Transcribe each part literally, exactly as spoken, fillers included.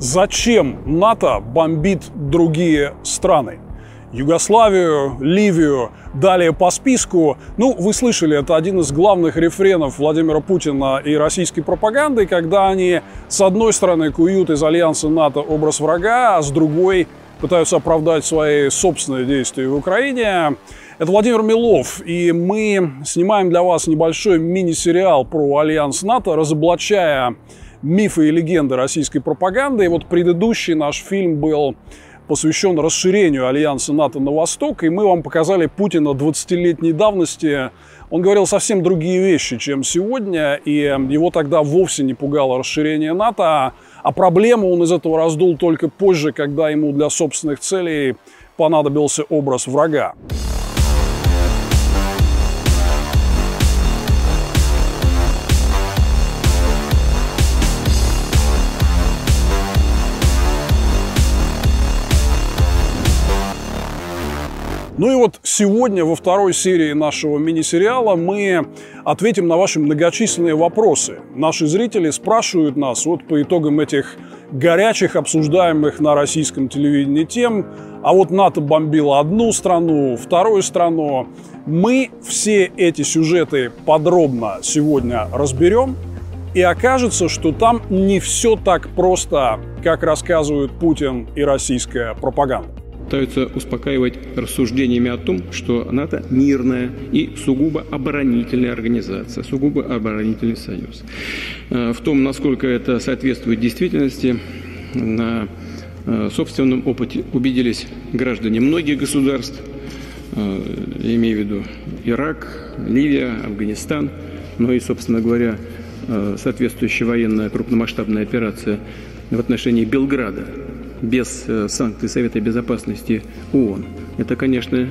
Зачем НАТО бомбит другие страны? Югославию, Ливию, далее по списку. Ну, вы слышали, это один из главных рефренов Владимира Путина и российской пропаганды, когда они, с одной стороны, куют из альянса НАТО образ врага, а с другой пытаются оправдать свои собственные действия в Украине. Это Владимир Милов, и мы снимаем для вас небольшой мини-сериал про альянс НАТО, разоблачая мифы и легенды российской пропаганды. И вот предыдущий наш фильм был посвящен расширению альянса НАТО на восток, и мы вам показали Путина двадцатилетней давности. Он говорил совсем другие вещи, чем сегодня, и его тогда вовсе не пугало расширение НАТО, а проблему он из этого раздул только позже, когда ему для собственных целей понадобился образ врага. Ну и вот сегодня во второй серии нашего мини-сериала мы ответим на ваши многочисленные вопросы. Наши зрители спрашивают нас вот по итогам этих горячих, обсуждаемых на российском телевидении тем, а вот НАТО бомбило одну страну, вторую страну. Мы все эти сюжеты подробно сегодня разберем, и окажется, что там не все так просто, как рассказывают Путин и российская пропаганда. Пытаются успокаивать рассуждениями о том, что НАТО мирная и сугубо оборонительная организация, сугубо оборонительный союз. В том, насколько это соответствует действительности, на собственном опыте убедились граждане многих государств, я имею в виду Ирак, Ливия, Афганистан, но и, собственно говоря, соответствующая военная крупномасштабная операция в отношении Белграда без санкций Совета Безопасности ООН. Это, конечно,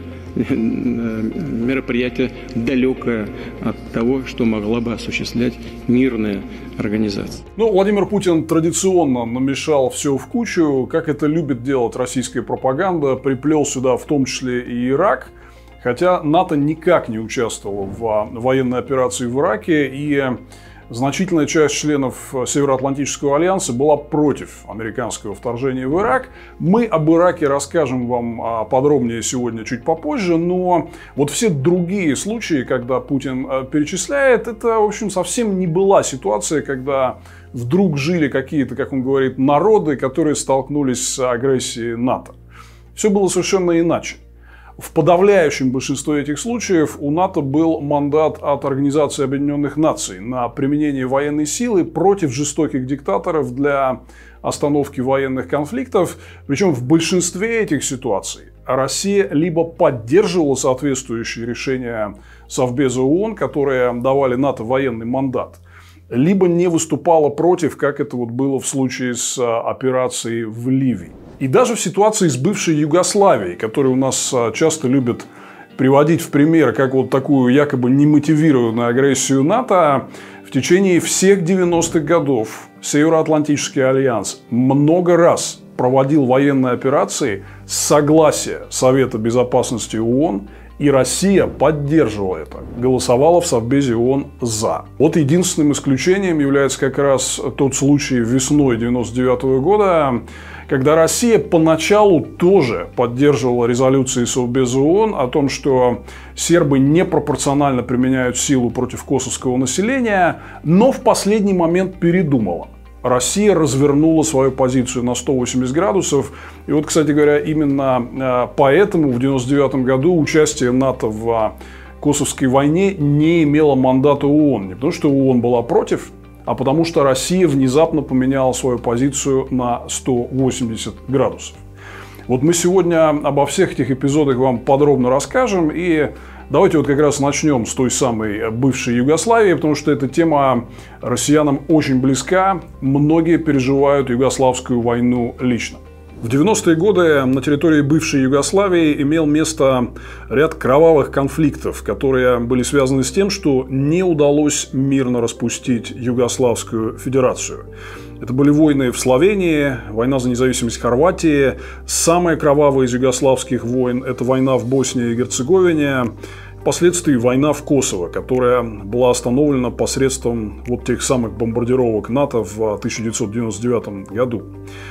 мероприятие далекое от того, что могла бы осуществлять мирная организация. Ну, Владимир Путин традиционно намешал все в кучу, как это любит делать российская пропаганда, приплел сюда в том числе и Ирак, хотя НАТО никак не участвовало в военной операции в Ираке, и значительная часть членов Североатлантического альянса была против американского вторжения в Ирак. Мы об Ираке расскажем вам подробнее сегодня чуть попозже, но вот все другие случаи, когда Путин перечисляет, это, в общем, совсем не была ситуация, когда вдруг жили какие-то, как он говорит, народы, которые столкнулись с агрессией НАТО. Все было совершенно иначе. В подавляющем большинстве этих случаев у НАТО был мандат от Организации Объединенных Наций на применение военной силы против жестоких диктаторов для остановки военных конфликтов. Причем в большинстве этих ситуаций Россия либо поддерживала соответствующие решения Совбеза ООН, которые давали НАТО военный мандат, либо не выступала против, как это вот было в случае с операцией в Ливии. И даже в ситуации с бывшей Югославией, которую у нас часто любят приводить в пример как вот такую якобы немотивированную агрессию НАТО, в течение всех девяностых годов Североатлантический альянс много раз проводил военные операции с согласия Совета Безопасности ООН, и Россия поддерживала это, голосовала в Совбезе ООН «за». Вот единственным исключением является как раз тот случай весной девяносто девятого года, когда Россия поначалу тоже поддерживала резолюции Совбеза ООН о том, что сербы непропорционально применяют силу против косовского населения, но в последний момент передумала. Россия развернула свою позицию на сто восемьдесят градусов. И вот, кстати говоря, именно поэтому в девяносто девятом году участие НАТО в Косовской войне не имело мандата ООН. Не потому что ООН была против, а потому что Россия внезапно поменяла свою позицию на сто восемьдесят градусов. Вот мы сегодня обо всех этих эпизодах вам подробно расскажем. И давайте вот как раз начнем с той самой бывшей Югославии, потому что эта тема россиянам очень близка. Многие переживают Югославскую войну лично. В девяностые годы на территории бывшей Югославии имел место ряд кровавых конфликтов, которые были связаны с тем, что не удалось мирно распустить Югославскую Федерацию. Это были войны в Словении, война за независимость Хорватии. Самая кровавая из югославских войн – это война в Боснии и Герцеговине. Впоследствии война в Косово, которая была остановлена посредством вот тех самых бомбардировок НАТО в тысяча девятьсот девяносто девятом году.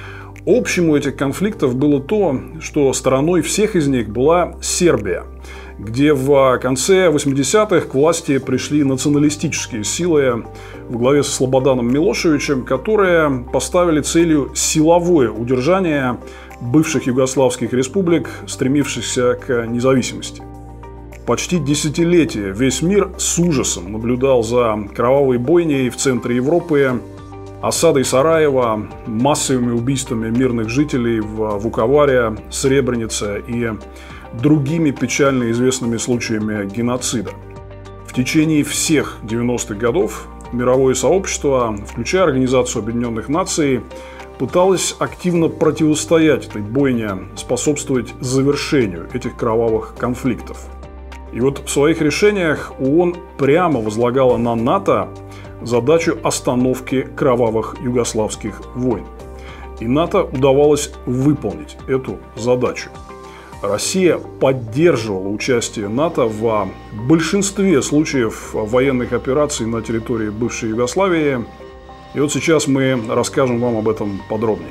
Общим у этих конфликтов было то, что стороной всех из них была Сербия, где в конце восьмидесятых к власти пришли националистические силы во главе со Слободаном Милошевичем, которые поставили целью силовое удержание бывших югославских республик, стремившихся к независимости. Почти десятилетие весь мир с ужасом наблюдал за кровавой бойней в центре Европы, осадой Сараева, массовыми убийствами мирных жителей в Вуковаре, Сребренице и другими печально известными случаями геноцида. В течение всех девяностых годов мировое сообщество, включая Организацию Объединенных Наций, пыталось активно противостоять этой бойне, способствовать завершению этих кровавых конфликтов. И вот в своих решениях ООН прямо возлагала на НАТО задачу остановки кровавых югославских войн. И НАТО удавалось выполнить эту задачу. Россия поддерживала участие НАТО в большинстве случаев военных операций на территории бывшей Югославии. И вот сейчас мы расскажем вам об этом подробнее.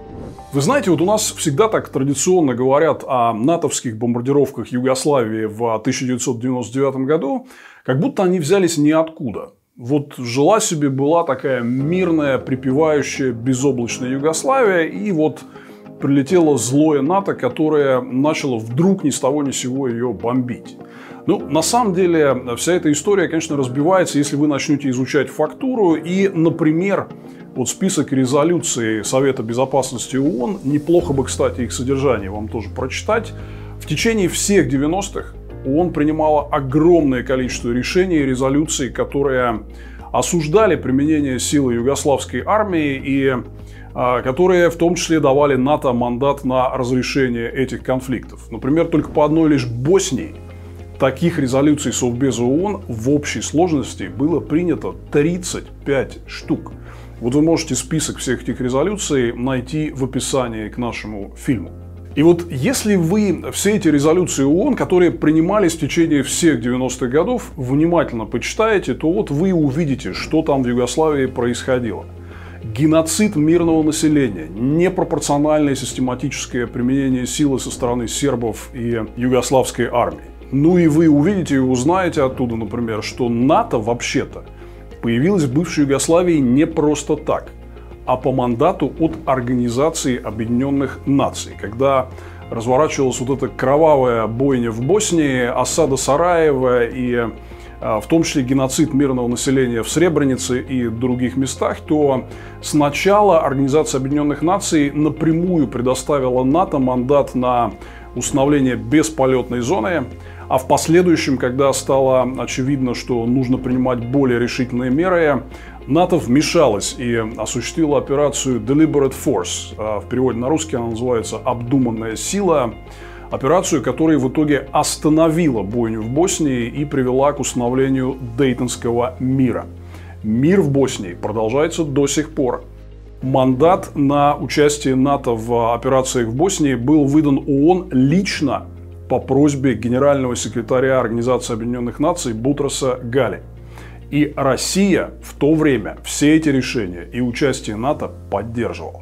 Вы знаете, вот у нас всегда так традиционно говорят о натовских бомбардировках Югославии в тысяча девятьсот девяносто девятом году, как будто они взялись ниоткуда. Вот жила себе, была такая мирная, припевающая, безоблачная Югославия, и вот прилетело злое НАТО, которое начало вдруг ни с того ни с сего ее бомбить. Ну, на самом деле, вся эта история, конечно, разбивается, если вы начнете изучать фактуру. И, например, вот список резолюций Совета Безопасности ООН, неплохо бы, кстати, их содержание вам тоже прочитать. В течение всех девяностых ООН принимала огромное количество решений и резолюций, которые осуждали применение силы югославской армии и которые в том числе давали НАТО мандат на разрешение этих конфликтов. Например, только по одной лишь Боснии таких резолюций Совбеза ООН в общей сложности было принято тридцать пять штук. Вот вы можете список всех этих резолюций найти в описании к нашему фильму. И вот если вы все эти резолюции ООН, которые принимались в течение всех девяностых годов, внимательно почитаете, то вот вы увидите, что там в Югославии происходило. Геноцид мирного населения, непропорциональное систематическое применение силы со стороны сербов и югославской армии. Ну и вы увидите и узнаете оттуда, например, что НАТО вообще-то появилось в бывшей Югославии не просто так, а по мандату от Организации Объединенных Наций. Когда разворачивалась вот эта кровавая бойня в Боснии, осада Сараева и в том числе геноцид мирного населения в Сребренице и других местах, то сначала Организация Объединенных Наций напрямую предоставила НАТО мандат на установление бесполетной зоны, а в последующем, когда стало очевидно, что нужно принимать более решительные меры, НАТО вмешалась и осуществила операцию Deliberate Force. В переводе на русский она называется «обдуманная сила». Операцию, которая в итоге остановила бойню в Боснии и привела к установлению Дейтонского мира. Мир в Боснии продолжается до сих пор. Мандат на участие НАТО в операциях в Боснии был выдан ООН лично по просьбе генерального секретаря Организации Объединенных Наций Бутроса Гали. И Россия в то время все эти решения и участие НАТО поддерживала.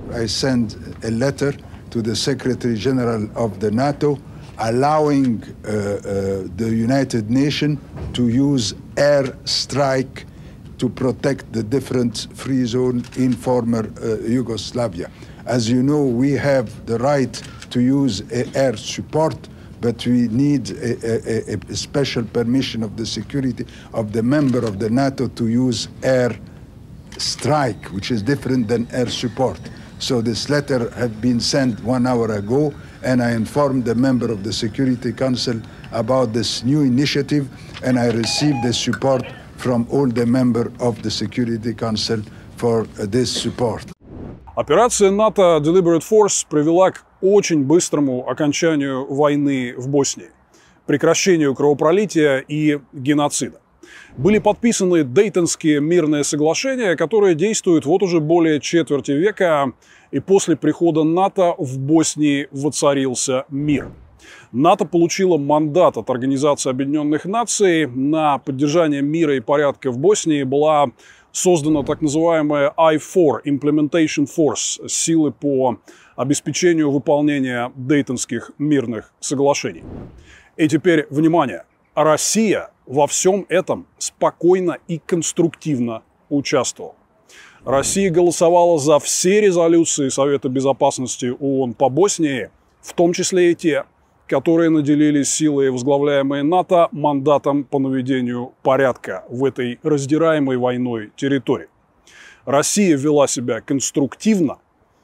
To the Secretary General of the NATO, allowing uh, uh, the United Nations to use air strike to protect the different free zone in former uh, Yugoslavia. As you know, we have the right to use air support, but we need a, a, a special permission of the security of the member of the NATO to use air strike, which is different than air support. So this letter had been sent one hour ago, and I informed the member of the Security Council about this new initiative, and I received the support from all the members of the Security Council for this support. Операция НАТО Deliberate Force привела к очень быстрому окончанию войны в Боснии, прекращению кровопролития и геноцида. Были подписаны Дейтонские мирные соглашения, которые действуют вот уже более четверти века, и после прихода НАТО в Боснии воцарился мир. НАТО получило мандат от Организации Объединенных Наций на поддержание мира и порядка в Боснии. Была создана так называемая ай фор, Implementation Force, силы по обеспечению выполнения Дейтонских мирных соглашений. И теперь, внимание, Россия во всем этом спокойно и конструктивно участвовала. Россия голосовала за все резолюции Совета Безопасности ООН по Боснии, в том числе и те, которые наделили силой, возглавляемые НАТО, мандатом по наведению порядка в этой раздираемой войной территории. Россия вела себя конструктивно,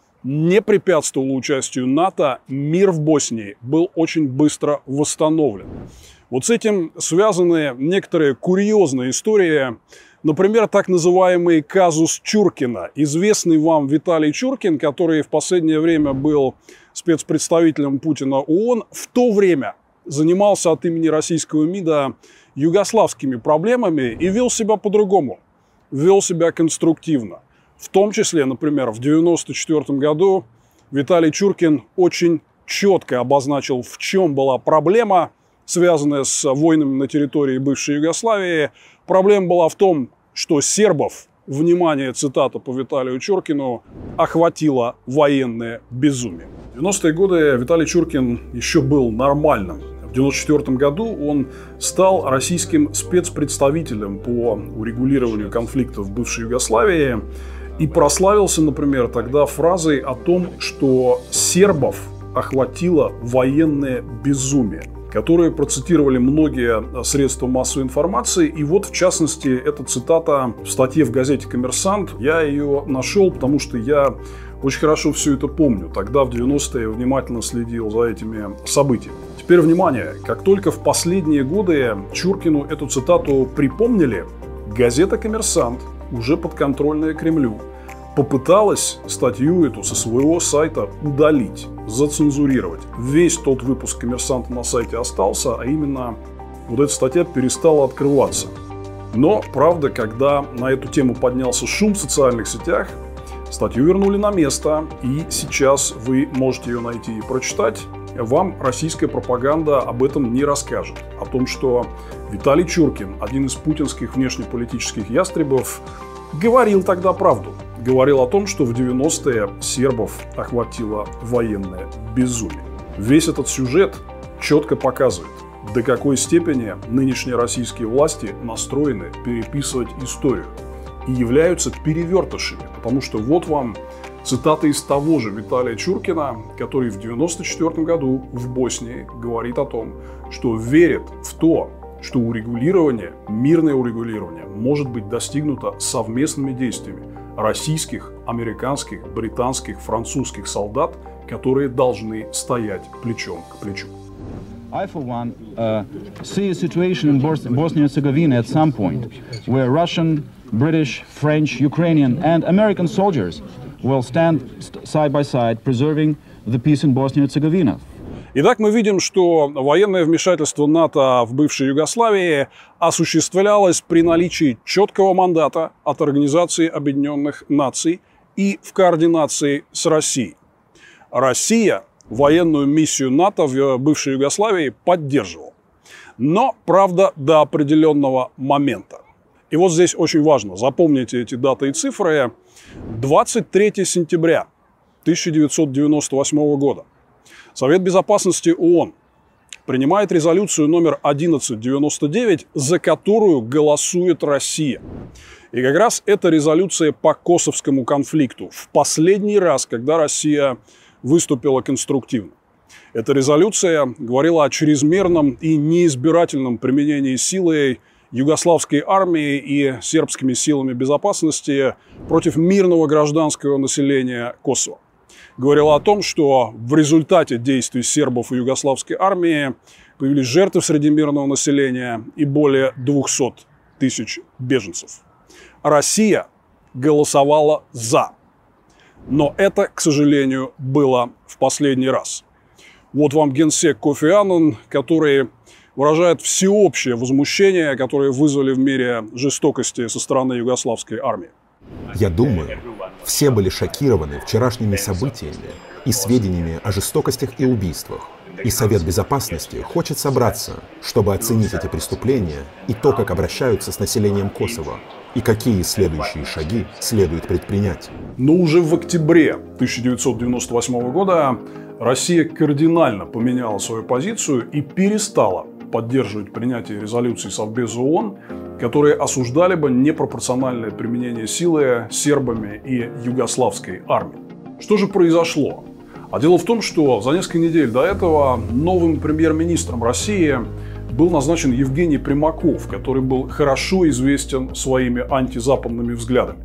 не препятствовала участию НАТО, мир в Боснии был очень быстро восстановлен. Вот с этим связаны некоторые курьезные истории. Например, так называемый казус Чуркина. Известный вам Виталий Чуркин, который в последнее время был спецпредставителем Путина ООН, в то время занимался от имени российского МИДа югославскими проблемами и вел себя по-другому. Вел себя конструктивно. В том числе, например, в девяносто четвёртом году Виталий Чуркин очень четко обозначил, в чем была проблема, связанная с войнами на территории бывшей Югославии. Проблема была в том, что сербов, внимание, цитата по Виталию Чуркину, охватило военное безумие. В девяностые годы Виталий Чуркин еще был нормальным. В девяносто четвёртом году он стал российским спецпредставителем по урегулированию конфликтов в бывшей Югославии и прославился, например, тогда фразой о том, что сербов охватило военное безумие, которые процитировали многие средства массовой информации. И вот, в частности, эта цитата в статье в газете «Коммерсант». Я ее нашел, потому что я очень хорошо все это помню. Тогда, в девяностые, внимательно следил за этими событиями. Теперь, внимание, как только в последние годы Чуркину эту цитату припомнили, газета «Коммерсант», уже подконтрольная Кремлю, попыталась статью эту со своего сайта удалить, зацензурировать. Весь тот выпуск «Коммерсанта» на сайте остался, а именно вот эта статья перестала открываться. Но, правда, когда на эту тему поднялся шум в социальных сетях, статью вернули на место, и сейчас вы можете ее найти и прочитать. Вам российская пропаганда об этом не расскажет. О том, что Виталий Чуркин, один из путинских внешнеполитических ястребов, говорил тогда правду. Говорил о том, что в девяностые сербов охватило военное безумие. Весь этот сюжет четко показывает, до какой степени нынешние российские власти настроены переписывать историю и являются перевертышами. Потому что вот вам цитата из того же Виталия Чуркина, который в девяносто четвёртом году в Боснии говорит о том, что верит в то, что урегулирование, мирное урегулирование может быть достигнуто совместными действиями российских, американских, британских, французских солдат, которые должны стоять плечом к плечу. I, for one, uh, see a situation in Bosnia and Herzegovina at some point where Russian, British, French, Ukrainian and American soldiers will stand side by side, preserving the peace in Bosnia and Herzegovina. Итак, мы видим, что военное вмешательство НАТО в бывшей Югославии осуществлялось при наличии четкого мандата от Организации Объединенных Наций и в координации с Россией. Россия военную миссию НАТО в бывшей Югославии поддерживала. Но, правда, до определенного момента. И вот здесь очень важно, запомните эти даты и цифры. двадцать третьего сентября тысяча девятьсот девяносто восьмого года Совет Безопасности ООН принимает резолюцию номер одиннадцать девяносто девять, за которую голосует Россия. И как раз эта резолюция по косовскому конфликту. В последний раз, когда Россия выступила конструктивно. Эта резолюция говорила о чрезмерном и неизбирательном применении силы югославской армии и сербскими силами безопасности против мирного гражданского населения Косово. Говорила о том, что в результате действий сербов и югославской армии появились жертвы среди мирного населения и более двухсот тысяч беженцев. Россия голосовала «за». Но это, к сожалению, было в последний раз. Вот вам генсек Кофи Аннан, который выражает всеобщее возмущение, которое вызвали в мире жестокости со стороны югославской армии. Я думаю, все были шокированы вчерашними событиями и сведениями о жестокостях и убийствах, И Совет Безопасности хочет собраться, чтобы оценить эти преступления и то, как обращаются с населением Косово, и какие следующие шаги следует предпринять. Но уже в октябре тысяча девятьсот девяносто восьмого года Россия кардинально поменяла свою позицию и перестала поддерживать принятие резолюций Совбеза ООН, которые осуждали бы непропорциональное применение силы сербами и югославской армией. Что же произошло? А дело в том, что за несколько недель до этого новым премьер-министром России был назначен Евгений Примаков, который был хорошо известен своими антизападными взглядами.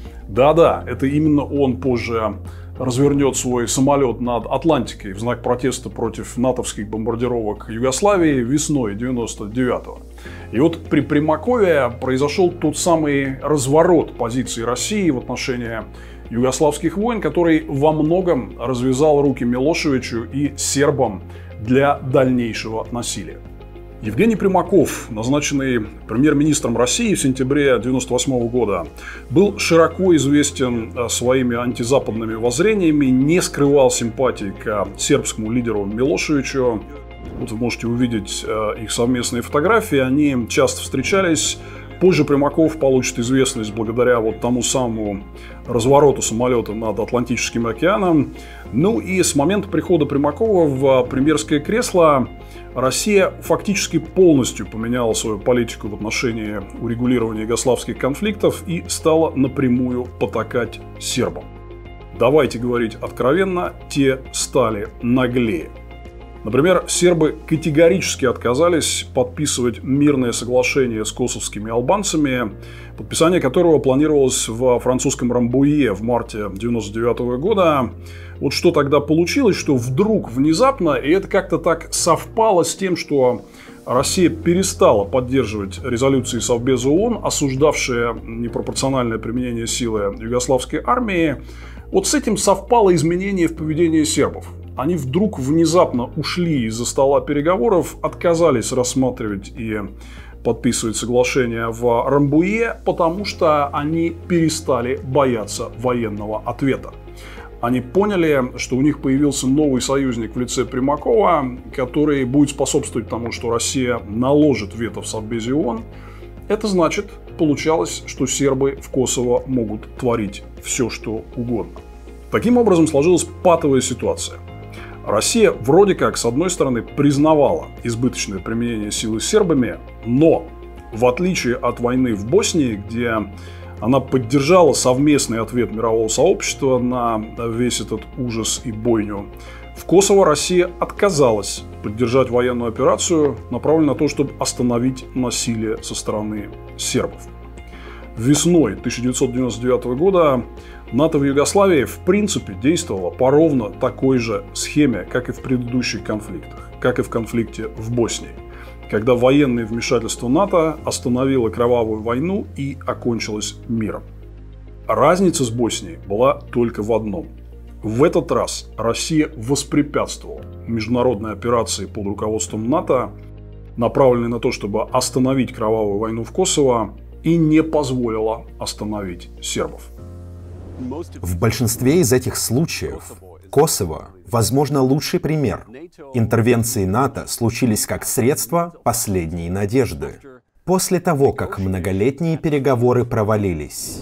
Да-да, это именно он позже развернет свой самолет над Атлантикой в знак протеста против натовских бомбардировок Югославии весной девяносто девятого. И вот при Примакове произошел тот самый разворот позиции России в отношении югославских войн, который во многом развязал руки Милошевичу и сербам для дальнейшего насилия. Евгений Примаков, назначенный премьер-министром России в сентябре девяносто восьмого года, был широко известен своими антизападными воззрениями, не скрывал симпатий к сербскому лидеру Милошевичу. Вот вы можете увидеть их совместные фотографии, они часто встречались. Позже Примаков получит известность благодаря вот тому самому развороту самолета над Атлантическим океаном. Ну и с момента прихода Примакова в премьерское кресло Россия фактически полностью поменяла свою политику в отношении урегулирования югославских конфликтов и стала напрямую потакать сербам. Давайте говорить откровенно, те стали наглее. Например, сербы категорически отказались подписывать мирное соглашение с косовскими албанцами, подписание которого планировалось во французском Рамбуе в марте девяносто девятого года. Вот что тогда получилось, что вдруг, внезапно, и это как-то так совпало с тем, что Россия перестала поддерживать резолюции Совбеза ООН, осуждавшие непропорциональное применение силы югославской армии. Вот с этим совпало изменение в поведении сербов. Они вдруг внезапно ушли из-за стола переговоров, отказались рассматривать и подписывать соглашение в Рамбуе, потому что они перестали бояться военного ответа. Они поняли, что у них появился новый союзник в лице Примакова, который будет способствовать тому, что Россия наложит вето в Совбезе ООН. Это значит, получалось, что сербы в Косово могут творить все, что угодно. Таким образом сложилась патовая ситуация. Россия вроде как, с одной стороны, признавала избыточное применение силы сербами, но в отличие от войны в Боснии, где она поддержала совместный ответ мирового сообщества на весь этот ужас и бойню, в Косово Россия отказалась поддержать военную операцию, направленную на то, чтобы остановить насилие со стороны сербов. Весной тысяча девятьсот девяносто девятого года НАТО в Югославии в принципе действовало по ровно такой же схеме, как и в предыдущих конфликтах, как и в конфликте в Боснии, когда военное вмешательство НАТО остановило кровавую войну и окончилось миром. Разница с Боснией была только в одном. В этот раз Россия воспрепятствовала международной операции под руководством НАТО, направленной на то, чтобы остановить кровавую войну в Косово, и не позволила остановить сербов. В большинстве из этих случаев Косово, возможно, лучший пример. Интервенции НАТО случились как средство последней надежды. После того, как многолетние переговоры провалились.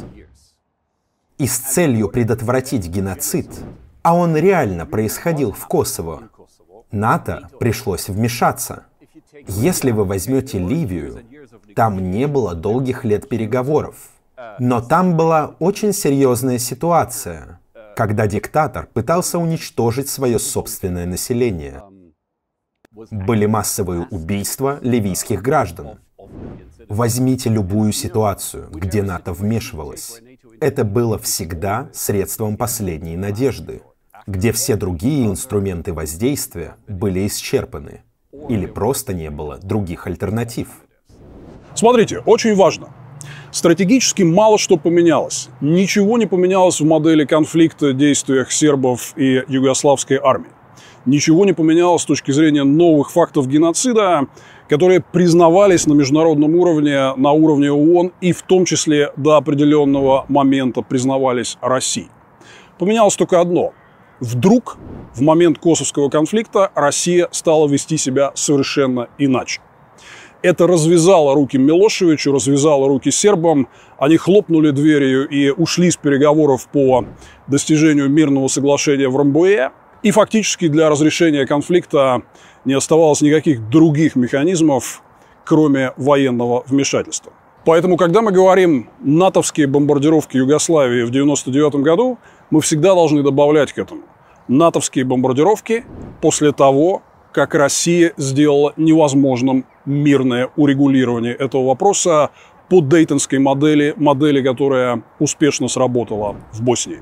И с целью предотвратить геноцид, а он реально происходил в Косово, НАТО пришлось вмешаться. Если вы возьмете Ливию, там не было долгих лет переговоров. Но там была очень серьезная ситуация, когда диктатор пытался уничтожить свое собственное население. Были массовые убийства ливийских граждан. Возьмите любую ситуацию, где НАТО вмешивалось. Это было всегда средством последней надежды, где все другие инструменты воздействия были исчерпаны, или просто не было других альтернатив. Смотрите, очень важно. Стратегически мало что поменялось. Ничего не поменялось в модели конфликта, действиях сербов и югославской армии. Ничего не поменялось с точки зрения новых фактов геноцида, которые признавались на международном уровне, на уровне ООН, и в том числе до определенного момента признавались Россией. Поменялось только одно. Вдруг в момент косовского конфликта Россия стала вести себя совершенно иначе. Это развязало руки Милошевичу, развязало руки сербам. Они хлопнули дверью и ушли с переговоров по достижению мирного соглашения в Ромбуе. И фактически для разрешения конфликта не оставалось никаких других механизмов, кроме военного вмешательства. Поэтому, когда мы говорим «натовские бомбардировки Югославии в девяносто девятом году», мы всегда должны добавлять к этому «натовские бомбардировки после того, как Россия сделала невозможным мирное урегулирование этого вопроса по дейтонской модели, модели, которая успешно сработала в Боснии».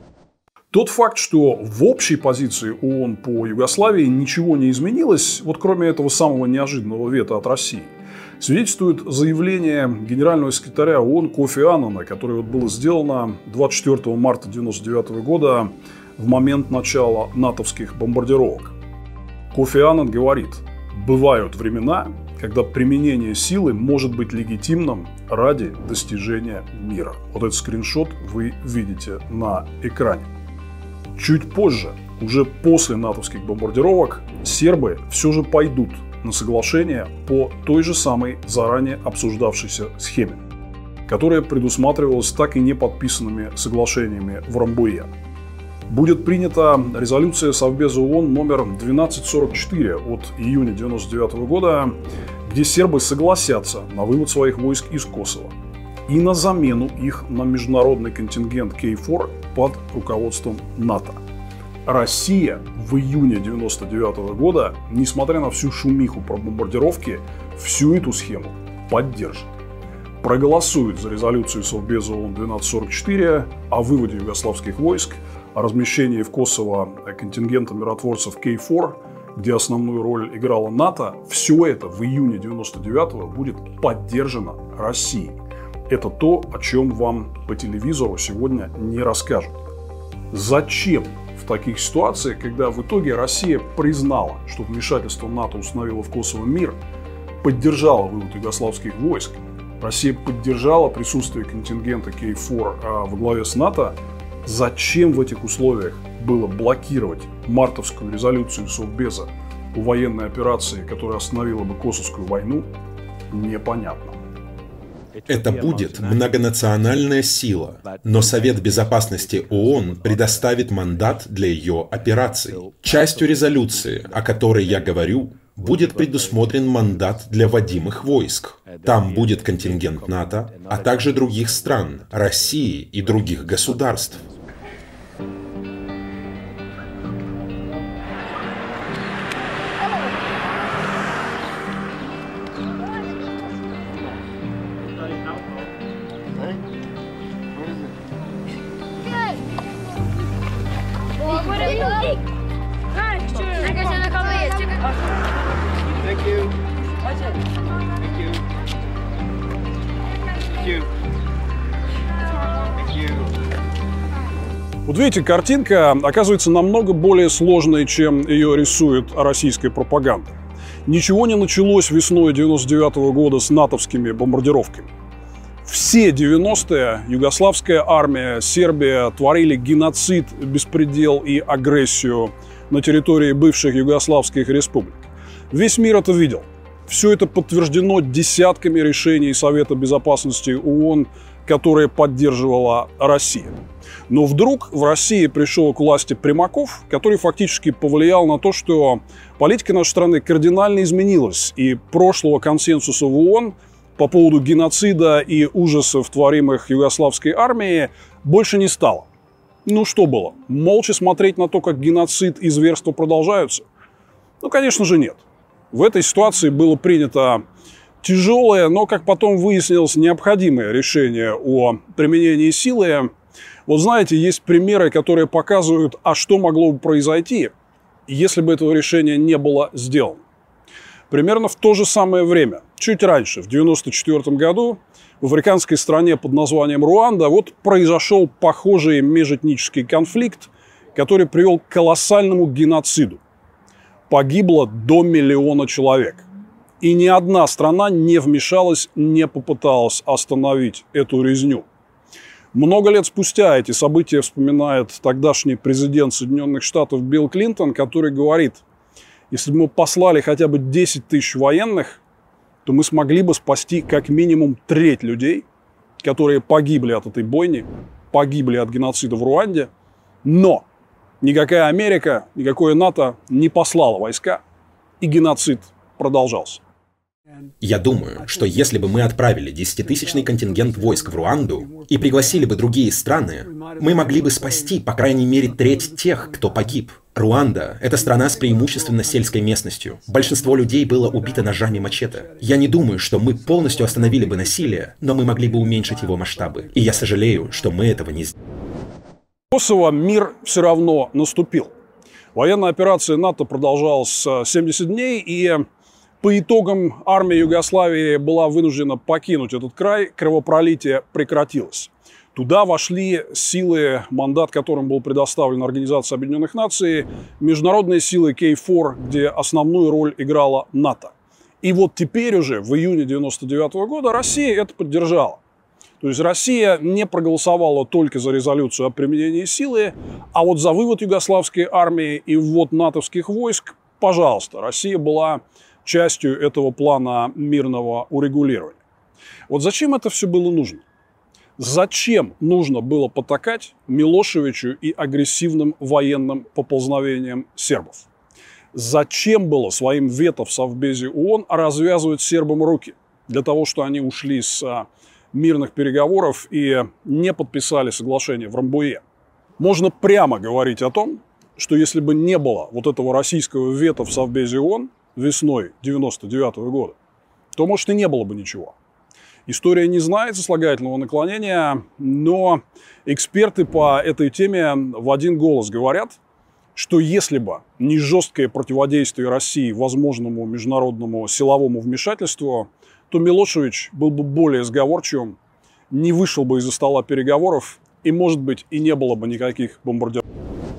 Тот факт, что в общей позиции ООН по Югославии ничего не изменилось, вот кроме этого самого неожиданного вето от России, свидетельствует заявление генерального секретаря ООН Кофи Аннана, которое вот было сделано двадцать четвёртого марта девяносто девятого года в момент начала натовских бомбардировок. Кофи Аннан говорит: «Бывают времена, когда применение силы может быть легитимным ради достижения мира». Вот этот скриншот вы видите на экране. Чуть позже, уже после натовских бомбардировок, сербы все же пойдут на соглашение по той же самой заранее обсуждавшейся схеме, которая предусматривалась так и не подписанными соглашениями в Ромбуе. Будет принята резолюция Совбеза ООН номер двенадцать сорок четыре от июня девяносто девятого года, где сербы согласятся на вывод своих войск из Косово и на замену их на международный контингент кей фор под руководством НАТО. Россия в июне девяносто девятого года, несмотря на всю шумиху про бомбардировки, всю эту схему поддержит. Проголосует за резолюцию Совбеза ООН двенадцать сорок четыре о выводе югославских войск, о размещении в Косово контингента миротворцев кей фор, где основную роль играла НАТО. Все это в июне девяносто девятого будет поддержано Россией. Это то, о чем вам по телевизору сегодня не расскажут. Зачем в таких ситуациях, когда в итоге Россия признала, что вмешательство НАТО установило в Косово мир, поддержала вывод югославских войск, Россия поддержала присутствие контингента кей фор во главе с НАТО, зачем в этих условиях было блокировать мартовскую резолюцию Совбеза о военной операции, которая остановила бы Косовскую войну, непонятно. Это будет многонациональная сила, но Совет Безопасности ООН предоставит мандат для ее операций. Частью резолюции, о которой я говорю, будет предусмотрен мандат для вводимых войск. Там будет контингент НАТО, а также других стран, России и других государств. Вот видите, картинка оказывается намного более сложной, чем ее рисует российская пропаганда. Ничего не началось весной девяносто девятого года с натовскими бомбардировками. Все девяностые югославская армия, Сербия творили геноцид, беспредел и агрессию на территории бывших югославских республик. Весь мир это видел. Все это подтверждено десятками решений Совета Безопасности ООН, которые поддерживала Россия. Но вдруг в России пришел к власти Примаков, который фактически повлиял на то, что политика нашей страны кардинально изменилась, и прошлого консенсуса в ООН по поводу геноцида и ужасов, творимых югославской армией, больше не стало. Ну что было? Молча смотреть на то, как геноцид и зверства продолжаются? Ну, конечно же, нет. В этой ситуации было принято тяжелое, но, как потом выяснилось, необходимое решение о применении силы. Вот знаете, есть примеры, которые показывают, а что могло бы произойти, если бы этого решения не было сделано. Примерно в то же самое время, чуть раньше, в девяносто четвёртом году, в африканской стране под названием Руанда вот произошел похожий межэтнический конфликт, который привел к колоссальному геноциду. Погибло до миллиона человек. И ни одна страна не вмешалась, не попыталась остановить эту резню. Много лет спустя эти события вспоминает тогдашний президент Соединенных Штатов Билл Клинтон, который говорит: если бы мы послали хотя бы десять тысяч военных, то мы смогли бы спасти как минимум треть людей, которые погибли от этой бойни, погибли от геноцида в Руанде. Но никакая Америка, никакое НАТО не послало войска, и геноцид продолжался. Я думаю, что если бы мы отправили десятитысячный контингент войск в Руанду и пригласили бы другие страны, мы могли бы спасти, по крайней мере, треть тех, кто погиб. Руанда — это страна с преимущественно сельской местностью. Большинство людей было убито ножами мачете. Я не думаю, что мы полностью остановили бы насилие, но мы могли бы уменьшить его масштабы. И я сожалею, что мы этого не сделали. В Косово мир все равно наступил. Военная операция НАТО продолжалась семьдесят дней, и по итогам армия Югославии была вынуждена покинуть этот край, кровопролитие прекратилось. Туда вошли силы, мандат которым был предоставлен Организации Объединенных Наций, международные силы кей фор, где основную роль играла НАТО. И вот теперь уже, в июне девяносто девятого года, Россия это поддержала. То есть Россия не проголосовала только за резолюцию о применении силы, а вот за вывод югославской армии и ввод натовских войск, пожалуйста, Россия была частью этого плана мирного урегулирования. Вот зачем это все было нужно? Зачем нужно было потакать Милошевичу и агрессивным военным поползновениям сербов? Зачем было своим вето в Совбезе ООН развязывать сербам руки? Для того, что они ушли с мирных переговоров и не подписали соглашение в Рамбуе. Можно прямо говорить о том, что если бы не было вот этого российского вето в Совбезе ООН весной девяносто девятого года, то, может, и не было бы ничего. История не знает сослагательного наклонения, но эксперты по этой теме в один голос говорят, что если бы не жесткое противодействие России возможному международному силовому вмешательству, то Милошевич был бы более сговорчивым, не вышел бы из-за стола переговоров и, может быть, и не было бы никаких бомбардировок.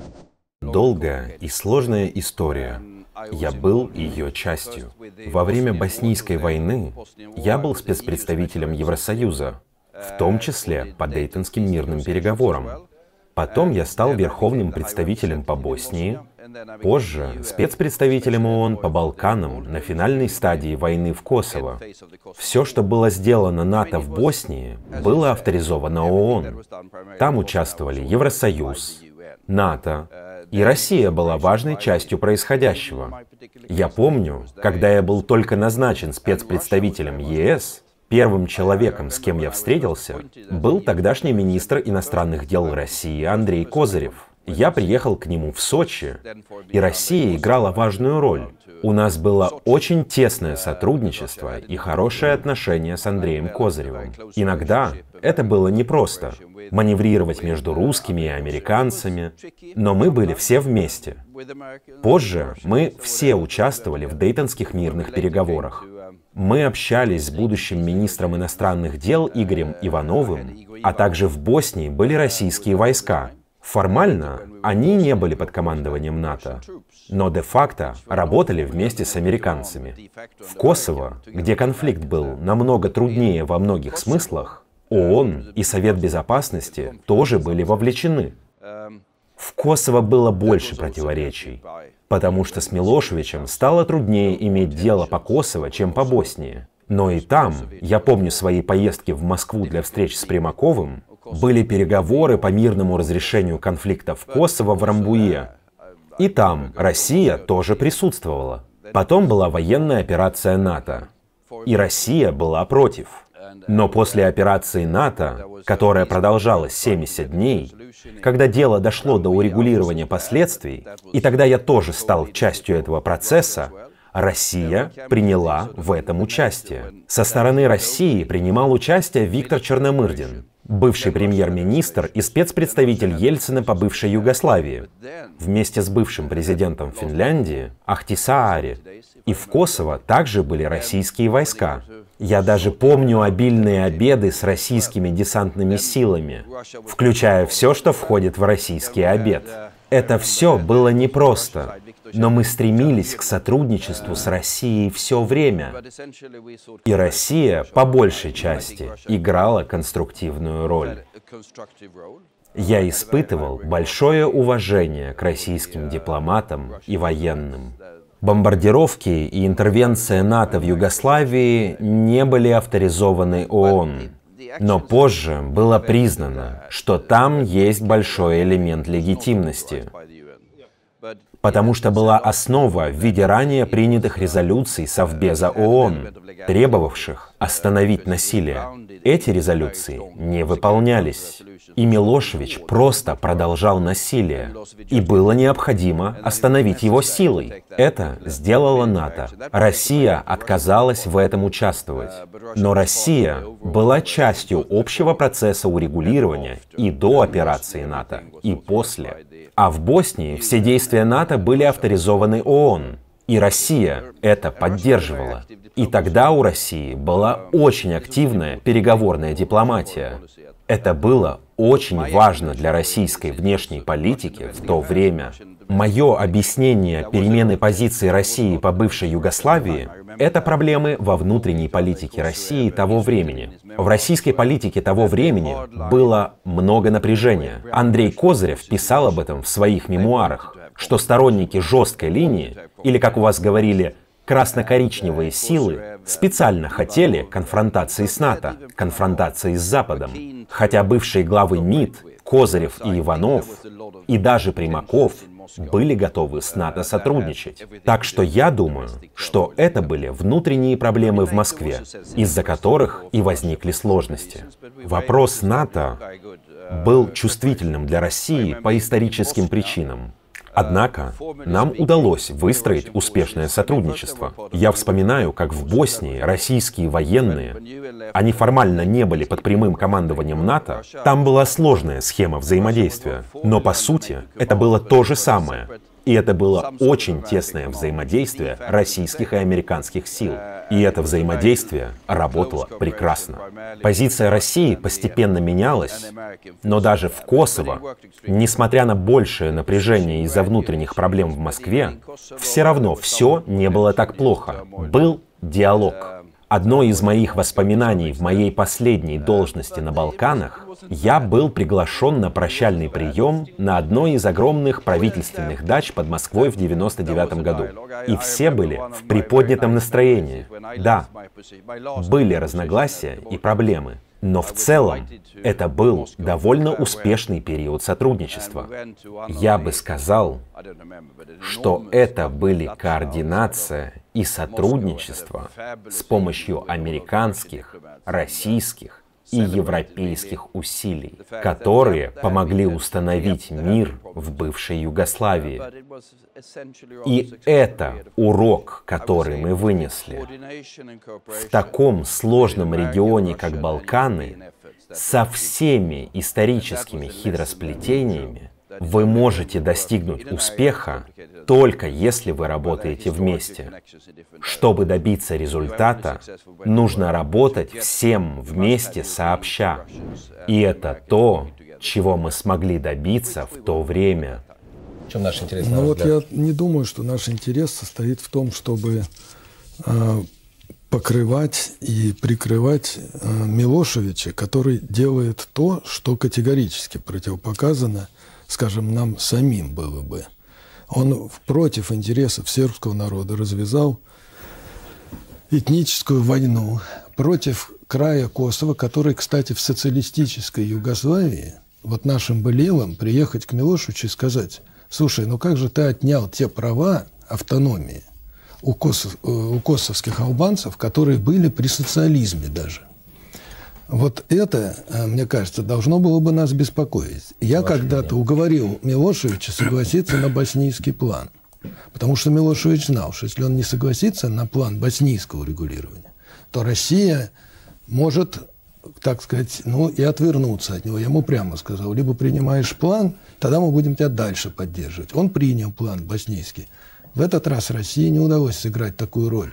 Долгая и сложная история. Я был ее частью. Во время Боснийской войны я был спецпредставителем Евросоюза, в том числе по Дейтонским мирным переговорам. Потом я стал верховным представителем по Боснии, позже спецпредставителем ООН по Балканам на финальной стадии войны в Косово. Все, что было сделано НАТО в Боснии, было авторизовано ООН. Там участвовали Евросоюз, НАТО, и Россия была важной частью происходящего. Я помню, когда я был только назначен спецпредставителем ЕС, первым человеком, с кем я встретился, был тогдашний министр иностранных дел России Андрей Козырев. Я приехал к нему в Сочи, и Россия играла важную роль. У нас было очень тесное сотрудничество и хорошие отношения с Андреем Козыревым. Иногда это было непросто — маневрировать между русскими и американцами, но мы были все вместе. Позже мы все участвовали в Дейтонских мирных переговорах. Мы общались с будущим министром иностранных дел Игорем Ивановым, а также в Боснии были российские войска. Формально они не были под командованием НАТО, но де-факто работали вместе с американцами. В Косово, где конфликт был намного труднее во многих смыслах, ООН и Совет Безопасности тоже были вовлечены. В Косово было больше противоречий, потому что с Милошевичем стало труднее иметь дело по Косово, чем по Боснии. Но и там, я помню свои поездки в Москву для встреч с Примаковым, были переговоры по мирному разрешению конфликта в Косово в Рамбуе. И там Россия тоже присутствовала. Потом была военная операция НАТО. И Россия была против. Но после операции НАТО, которая продолжалась семьдесят дней, когда дело дошло до урегулирования последствий, и тогда я тоже стал частью этого процесса, Россия приняла в этом участие. Со стороны России принимал участие Виктор Черномырдин, бывший премьер-министр и спецпредставитель Ельцина по бывшей Югославии, вместе с бывшим президентом Финляндии Ахтисаари. И в Косово также были российские войска. Я даже помню обильные обеды с российскими десантными силами, включая все, что входит в российский обед. Это все было непросто, но мы стремились к сотрудничеству с Россией все время. И Россия, по большей части, играла конструктивную роль. Я испытывал большое уважение к российским дипломатам и военным. Бомбардировки и интервенция НАТО в Югославии не были авторизованы ООН. Но позже было признано, что там есть большой элемент легитимности, потому что была основа в виде ранее принятых резолюций Совбеза ООН, требовавших остановить насилие. Эти резолюции не выполнялись, и Милошевич просто продолжал насилие, и было необходимо остановить его силой. Это сделала НАТО. Россия отказалась в этом участвовать. Но Россия была частью общего процесса урегулирования и до операции НАТО, и после. А в Боснии все действия НАТО были авторизованы ООН, и Россия это поддерживала. И тогда у России была очень активная переговорная дипломатия. Это было очень важно для российской внешней политики в то время. Мое объяснение перемены позиции России по бывшей Югославии — это проблемы во внутренней политике России того времени. В российской политике того времени было много напряжения. Андрей Козырев писал об этом в своих мемуарах, что сторонники жесткой линии, или, как у вас говорили, красно-коричневые силы, специально хотели конфронтации с НАТО, конфронтации с Западом. Хотя бывшие главы МИД, Козырев и Иванов, и даже Примаков были готовы с НАТО сотрудничать. Так что я думаю, что это были внутренние проблемы в Москве, из-за которых и возникли сложности. Вопрос НАТО был чувствительным для России по историческим причинам. Однако нам удалось выстроить успешное сотрудничество. Я вспоминаю, как в Боснии российские военные, они формально не были под прямым командованием НАТО, там была сложная схема взаимодействия, но по сути это было то же самое. И это было очень тесное взаимодействие российских и американских сил. И это взаимодействие работало прекрасно. Позиция России постепенно менялась, но даже в Косово, несмотря на большее напряжение из-за внутренних проблем в Москве, все равно все не было так плохо. Был диалог. Одно из моих воспоминаний в моей последней должности на Балканах, я был приглашен на прощальный прием на одной из огромных правительственных дач под Москвой в девяносто девятом году. И все были в приподнятом настроении. Да, были разногласия и проблемы. Но в целом это был довольно успешный период сотрудничества. Я бы сказал, что это были координация и сотрудничество с помощью американских, российских и европейских усилий, которые помогли установить мир в бывшей Югославии. И это урок, который мы вынесли. В таком сложном регионе, как Балканы, со всеми историческими хитросплетениями, вы можете достигнуть успеха только если вы работаете вместе. Чтобы добиться результата, нужно работать всем вместе сообща. И это то, чего мы смогли добиться в то время. В чем наш интерес? Ну вот я не думаю, что наш интерес состоит в том, чтобы э, покрывать и прикрывать э, Милошевича, который делает то, что категорически противопоказано, скажем, нам самим было бы. Он против интересов сербского народа развязал этническую войну против края Косово, который, кстати, в социалистической Югославии, вот нашим былелам приехать к Милошевичу и сказать: слушай, ну как же ты отнял те права автономии у, косов, у косовских албанцев, которые были при социализме даже. Вот это, мне кажется, должно было бы нас беспокоить. Я когда-то уговорил Милошевича согласиться на боснийский план. Потому что Милошевич знал, что если он не согласится на план боснийского регулирования, то Россия может, так сказать, ну и отвернуться от него. Я ему прямо сказал: либо принимаешь план, тогда мы будем тебя дальше поддерживать. Он принял план боснийский. В этот раз России не удалось сыграть такую роль.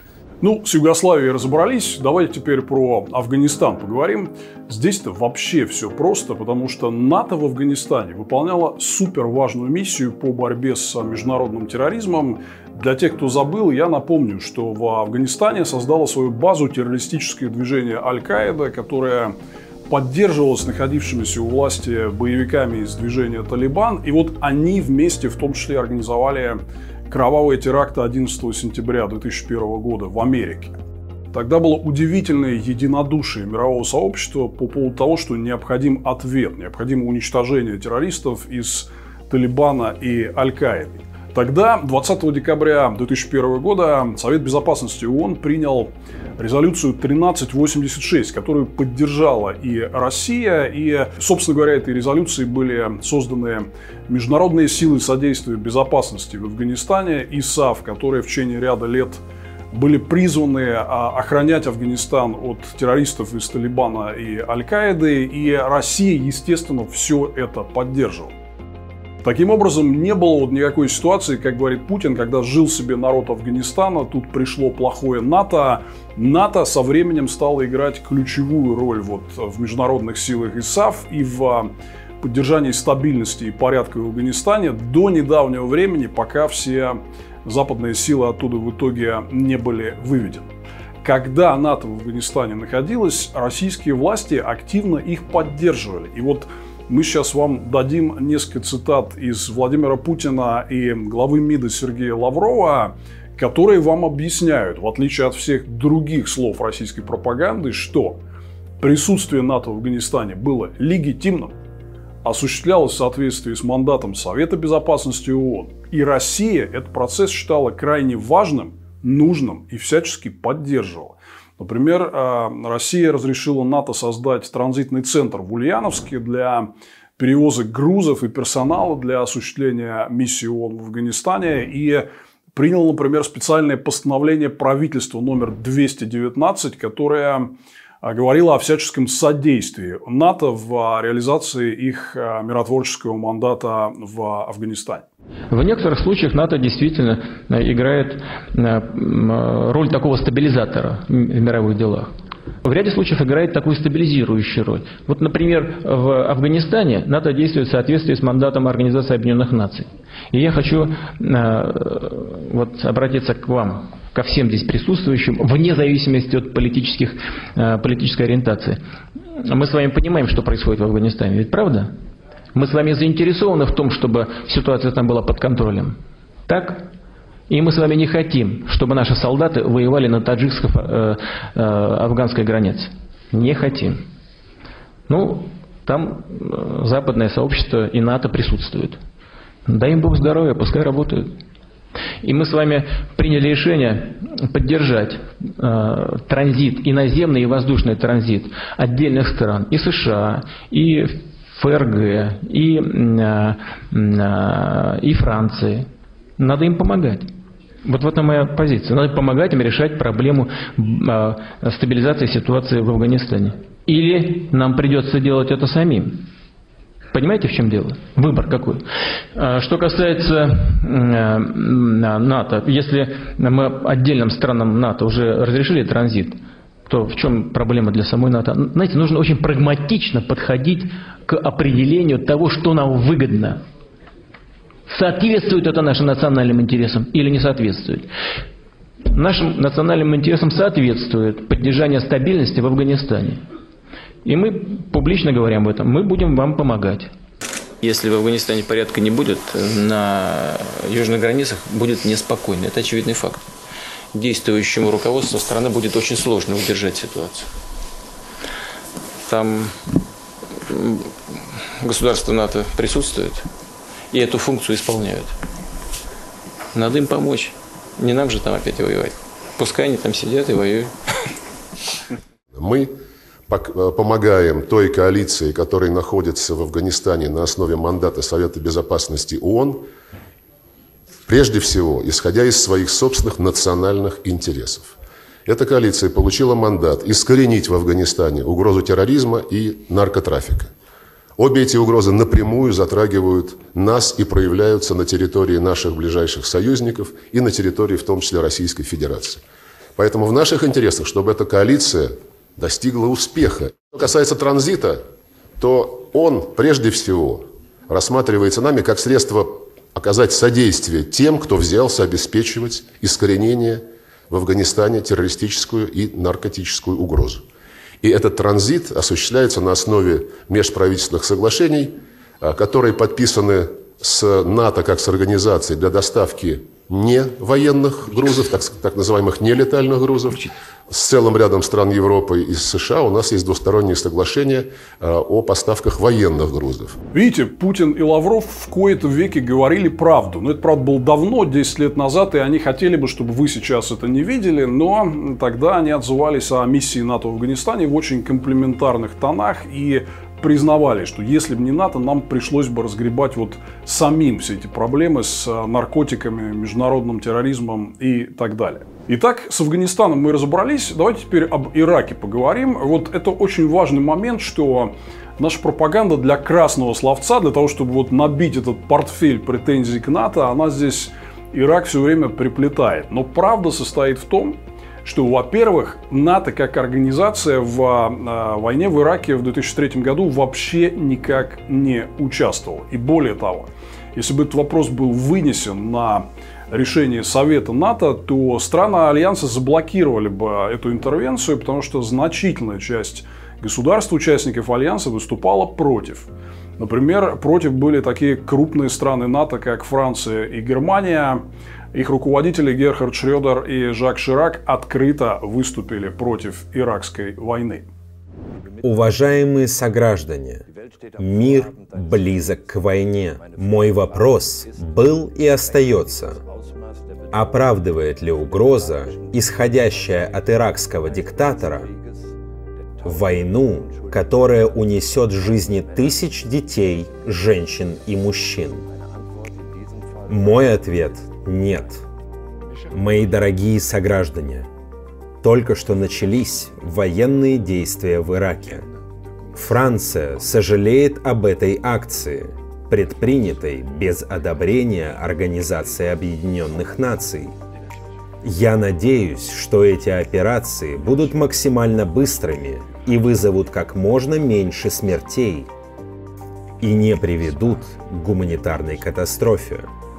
Ну, с Югославией разобрались, давайте теперь про Афганистан поговорим. Здесь-то вообще все просто, потому что НАТО в Афганистане выполняло супер важную миссию по борьбе с международным терроризмом. Для тех, кто забыл, я напомню, что в Афганистане создало свою базу террористическое движение Аль-Каида, которое поддерживалось находившимися у власти боевиками из движения Талибан. И вот они вместе в том числе организовали кровавые теракты одиннадцатого сентября две тысячи первого года в Америке. Тогда было удивительное единодушие мирового сообщества по поводу того, что необходим ответ, необходимо уничтожение террористов из Талибана и Аль-Каиды. Тогда, двадцатого декабря две тысячи первого года, Совет Безопасности ООН принял резолюцию тринадцать восемьдесят шесть, которую поддержала и Россия. И, собственно говоря, этой резолюцией были созданы международные силы содействия безопасности в Афганистане, ИСАФ, которые в течение ряда лет были призваны охранять Афганистан от террористов из Талибана и Аль-Каиды. И Россия, естественно, все это поддерживала. Таким образом, не было вот никакой ситуации, как говорит Путин, когда жил себе народ Афганистана, тут пришло плохое НАТО. НАТО со временем стало играть ключевую роль вот в международных силах ИСАФ и в поддержании стабильности и порядка в Афганистане до недавнего времени, пока все западные силы оттуда в итоге не были выведены. Когда НАТО в Афганистане находилось, российские власти активно их поддерживали. И вот мы сейчас вам дадим несколько цитат из Владимира Путина и главы МИДа Сергея Лаврова, которые вам объясняют, в отличие от всех других слов российской пропаганды, что присутствие НАТО в Афганистане было легитимным, осуществлялось в соответствии с мандатом Совета Безопасности ООН, и Россия этот процесс считала крайне важным, нужным и всячески поддерживала. Например, Россия разрешила НАТО создать транзитный центр в Ульяновске для перевозок грузов и персонала для осуществления миссии ООН в Афганистане и приняла, например, специальное постановление правительства номер двести девятнадцать, которое говорило о всяческом содействии НАТО в реализации их миротворческого мандата в Афганистане. В некоторых случаях НАТО действительно играет роль такого стабилизатора в мировых делах. В ряде случаев играет такую стабилизирующую роль. Вот, например, в Афганистане НАТО действует в соответствии с мандатом Организации Объединенных Наций. И я хочу вот, обратиться к вам, ко всем здесь присутствующим, вне зависимости от политических, политической ориентации. Мы с вами понимаем, что происходит в Афганистане, ведь правда? Мы с вами заинтересованы в том, чтобы ситуация там была под контролем. Так? И мы с вами не хотим, чтобы наши солдаты воевали на таджикско-афганской границе. Не хотим. Ну, там западное сообщество и НАТО присутствует. Дай им Бог здоровья, пускай работают. И мы с вами приняли решение поддержать э, транзит, и наземный, и воздушный транзит отдельных стран, и США, и ФРГ, и, э, э, и Франции. Надо им помогать. Вот в этом моя позиция. Надо помогать им решать проблему э, стабилизации ситуации в Афганистане. Или нам придется делать это самим. Понимаете, в чем дело? Выбор какой. Что касается НАТО, если мы отдельным странам НАТО уже разрешили транзит, то в чем проблема для самой НАТО? Знаете, нужно очень прагматично подходить к определению того, что нам выгодно. Соответствует это нашим национальным интересам или не соответствует? Нашим национальным интересам соответствует поддержание стабильности в Афганистане. И мы публично говорим об этом, мы будем вам помогать. Если в Афганистане порядка не будет, на южных границах будет неспокойно. Это очевидный факт. Действующему руководству страны будет очень сложно удержать ситуацию. Там государства НАТО присутствуют и эту функцию исполняют. Надо им помочь. Не нам же там опять воевать. Пускай они там сидят и воюют. Мы помогаем той коалиции, которая находится в Афганистане на основе мандата Совета Безопасности ООН, прежде всего, исходя из своих собственных национальных интересов. Эта коалиция получила мандат искоренить в Афганистане угрозу терроризма и наркотрафика. Обе эти угрозы напрямую затрагивают нас и проявляются на территории наших ближайших союзников и на территории, в том числе, Российской Федерации. Поэтому в наших интересах, чтобы эта коалиция достигла успеха. Что касается транзита, то он прежде всего рассматривается нами как средство оказать содействие тем, кто взялся обеспечивать искоренение в Афганистане террористическую и наркотическую угрозу. И этот транзит осуществляется на основе межправительственных соглашений, которые подписаны с НАТО как с организацией для доставки не военных грузов, так, так называемых нелетальных грузов. С целым рядом стран Европы и США у нас есть двусторонние соглашения о поставках военных грузов. Видите, Путин и Лавров в кои-то веки говорили правду. Но это, правда, было давно, десять лет назад, и они хотели бы, чтобы вы сейчас это не видели, но тогда они отзывались о миссии НАТО в Афганистане в очень комплиментарных тонах и признавали, что если бы не НАТО, нам пришлось бы разгребать вот самим все эти проблемы с наркотиками, международным терроризмом и так далее. Итак, с Афганистаном мы разобрались. Давайте теперь об Ираке поговорим. Вот это очень важный момент, что наша пропаганда для красного словца, для того, чтобы вот набить этот портфель претензий к НАТО, она здесь Ирак все время приплетает. Но правда состоит в том, что, во-первых, НАТО как организация в э, войне в Ираке в две тысячи третьем году вообще никак не участвовала. И более того, если бы этот вопрос был вынесен на решение Совета НАТО, то страны Альянса заблокировали бы эту интервенцию, потому что значительная часть государств-участников Альянса выступала против. Например, против были такие крупные страны НАТО, как Франция и Германия. Их руководители Герхард Шрёдер и Жак Ширак открыто выступили против иракской войны. Уважаемые сограждане, мир близок к войне. Мой вопрос был и остается. Оправдывает ли угроза, исходящая от иракского диктатора, войну, которая унесет жизни тысяч детей, женщин и мужчин? Мой ответ – нет. Мои дорогие сограждане, только что начались военные действия в Ираке. Франция сожалеет об этой акции, предпринятой без одобрения Организации Объединенных Наций. Я надеюсь, что эти операции будут максимально быстрыми и вызовут как можно меньше смертей и не приведут к гуманитарной катастрофе.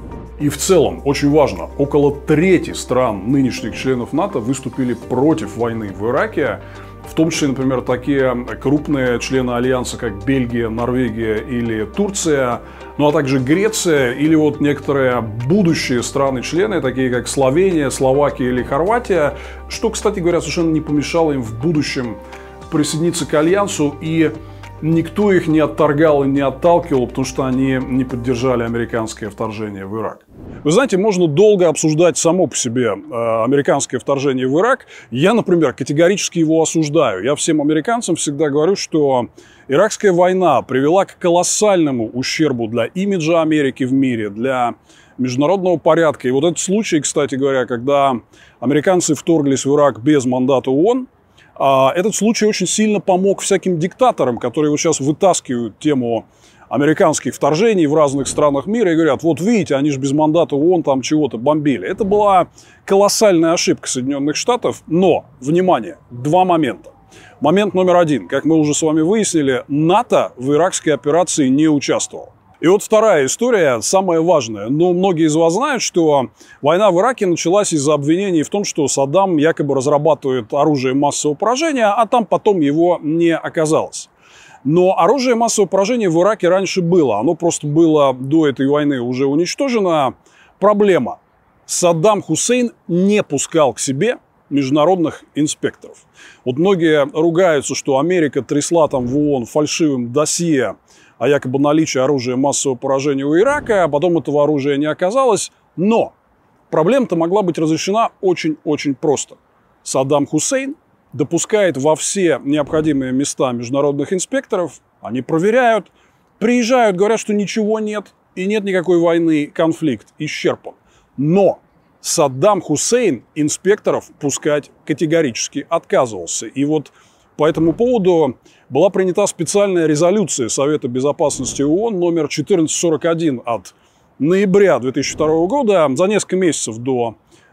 И в целом, очень важно, около трети стран нынешних членов НАТО выступили против войны в Ираке. В том числе, например, такие крупные члены Альянса, как Бельгия, Норвегия или Турция, ну а также Греция или вот некоторые будущие страны-члены, такие как Словения, Словакия или Хорватия, что, кстати говоря, совершенно не помешало им в будущем присоединиться к Альянсу, и никто их не отторгал и не отталкивал, потому что они не поддержали американское вторжение в Ирак. Вы знаете, можно долго обсуждать само по себе э, американское вторжение в Ирак. Я, например, категорически его осуждаю. Я всем американцам всегда говорю, что иракская война привела к колоссальному ущербу для имиджа Америки в мире, для международного порядка. И вот этот случай, кстати говоря, когда американцы вторглись в Ирак без мандата ООН, этот случай очень сильно помог всяким диктаторам, которые вот сейчас вытаскивают тему американских вторжений в разных странах мира и говорят, вот видите, они же без мандата ООН там чего-то бомбили. Это была колоссальная ошибка Соединенных Штатов, но, внимание, два момента. Момент номер один. Как мы уже с вами выяснили, НАТО в иракской операции не участвовало. И вот вторая история, самая важная. Но многие из вас знают, что война в Ираке началась из-за обвинений в том, что Саддам якобы разрабатывает оружие массового поражения, а там потом его не оказалось. Но оружие массового поражения в Ираке раньше было. Оно просто было до этой войны уже уничтожено. Проблема. Саддам Хусейн не пускал к себе международных инспекторов. Вот многие ругаются, что Америка трясла там в ООН фальшивым досье о якобы наличии оружия массового поражения у Ирака, а потом этого оружия не оказалось. Но проблема-то могла быть разрешена очень-очень просто. Саддам Хусейн допускает во все необходимые места международных инспекторов, они проверяют, приезжают, говорят, что ничего нет, и нет никакой войны, конфликт исчерпан. Но Саддам Хусейн инспекторов пускать категорически отказывался. И вот по этому поводу была принята специальная резолюция Совета Безопасности ООН номер четырнадцать сорок один от ноября две тысячи второго года, за несколько месяцев до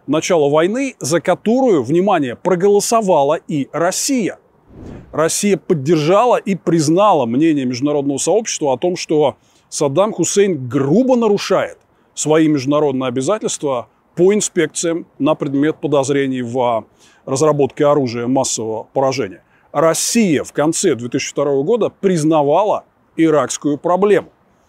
начала войны, за которую, внимание, проголосовала и Россия. Россия поддержала и признала мнение международного сообщества о том, что Саддам Хусейн грубо нарушает свои международные обязательства по инспекциям на предмет подозрений в разработке оружия массового поражения. Россия в конце две тысячи второго года признавала иракскую проблему.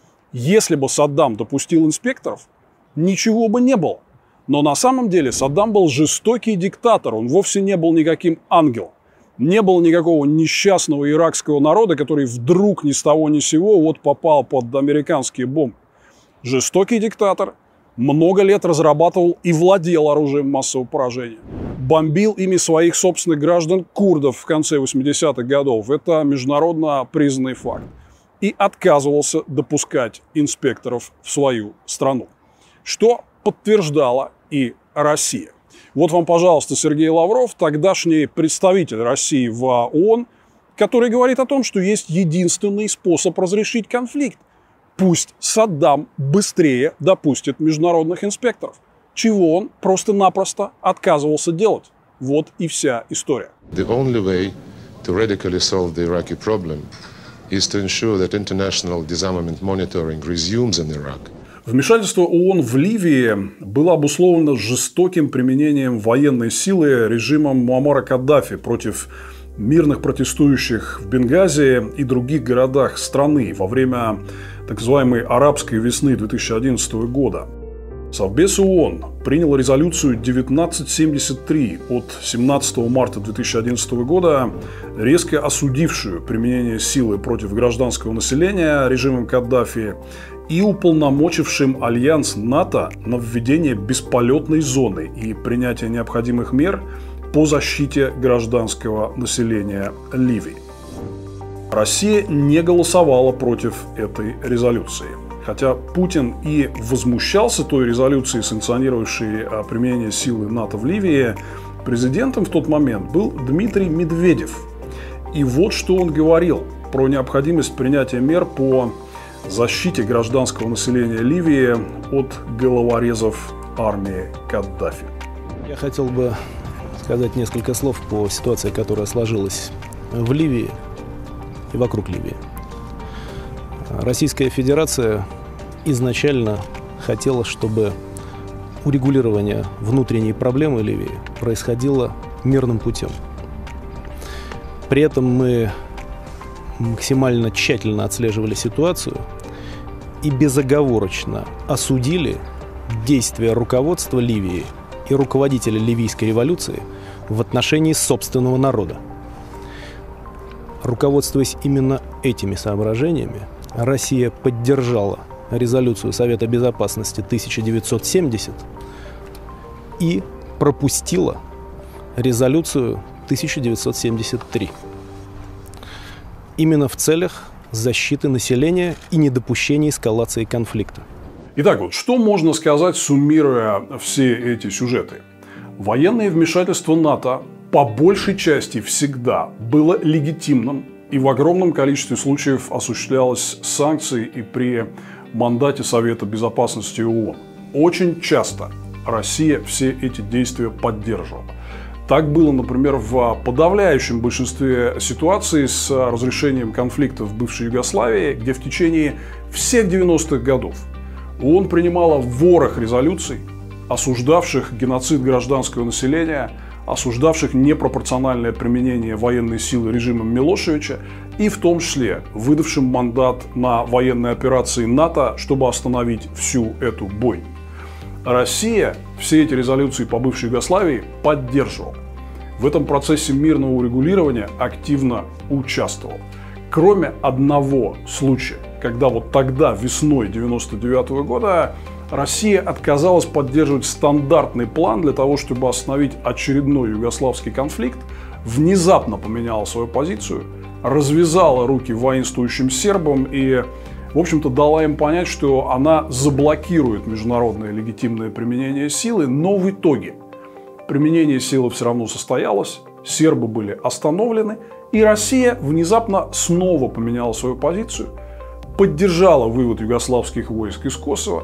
Если бы Саддам допустил инспекторов, ничего бы не было. Но на самом деле Саддам был жестокий диктатор, он вовсе не был никаким ангелом. Не было никакого несчастного иракского народа, который вдруг ни с того ни с сего вот попал под американские бомбы. Жестокий диктатор много лет разрабатывал и владел оружием массового поражения. Бомбил ими своих собственных граждан курдов в конце восьмидесятых годов. Это международно признанный факт. И отказывался допускать инспекторов в свою страну. Что подтверждала и Россия. Вот вам, пожалуйста, Сергей Лавров, тогдашний представитель России в ООН, который говорит о том, что есть единственный способ разрешить конфликт. Пусть Саддам быстрее допустит международных инспекторов, чего он просто-напросто отказывался делать. Вот и вся история. The only way to radically solve the Iraqi problem is to ensure that international disarmament monitoring resumes in Iraq. Вмешательство ООН в Ливии было обусловлено жестоким применением военной силы режимом Муаммара Каддафи против мирных протестующих в Бенгази и других городах страны во время так называемой арабской весны две тысячи одиннадцатого года. Совбез ООН принял резолюцию девятнадцать семьдесят три от семнадцатого марта две тысячи одиннадцатого года, резко осудившую применение силы против гражданского населения режимом Каддафи и уполномочившим альянс НАТО на введение бесполетной зоны и принятие необходимых мер по защите гражданского населения Ливии. Россия не голосовала против этой резолюции. Хотя Путин и возмущался той резолюцией, санкционировавшей применение силы НАТО в Ливии, президентом в тот момент был Дмитрий Медведев. И вот что он говорил про необходимость принятия мер по защите гражданского населения Ливии от головорезов армии Каддафи. Я хотел бы сказать несколько слов по ситуации, которая сложилась в Ливии и вокруг Ливии. Российская Федерация изначально хотела, чтобы урегулирование внутренней проблемы Ливии происходило мирным путем. При этом мы максимально тщательно отслеживали ситуацию и безоговорочно осудили действия руководства Ливии и руководителя ливийской революции в отношении собственного народа. Руководствуясь именно этими соображениями, Россия поддержала резолюцию Совета Безопасности тысяча девятьсот семьдесят и пропустила резолюцию тысяча девятьсот семьдесят три. Именно в целях защиты населения и недопущения эскалации конфликта. Итак, вот что можно сказать, суммируя все эти сюжеты? Военное вмешательство НАТО по большей части всегда было легитимным и в огромном количестве случаев осуществлялось санкцией и при мандате Совета Безопасности ООН. Очень часто Россия все эти действия поддерживала. Так было, например, в подавляющем большинстве ситуаций с разрешением конфликта в бывшей Югославии, где в течение всех девяностых годов ООН принимала ворох резолюций, осуждавших геноцид гражданского населения, осуждавших непропорциональное применение военной силы режимом Милошевича и в том числе выдавшим мандат на военные операции НАТО, чтобы остановить всю эту бойню. Россия все эти резолюции по бывшей Югославии поддерживала. В этом процессе мирного урегулирования активно участвовал. Кроме одного случая, когда вот тогда, весной девяносто девятого года, Россия отказалась поддерживать стандартный план для того, чтобы остановить очередной югославский конфликт, внезапно поменяла свою позицию, развязала руки воинствующим сербам и, в общем-то, дала им понять, что она заблокирует международное легитимное применение силы, но в итоге применение силы все равно состоялось, сербы были остановлены, и Россия внезапно снова поменяла свою позицию, поддержала вывод югославских войск из Косово,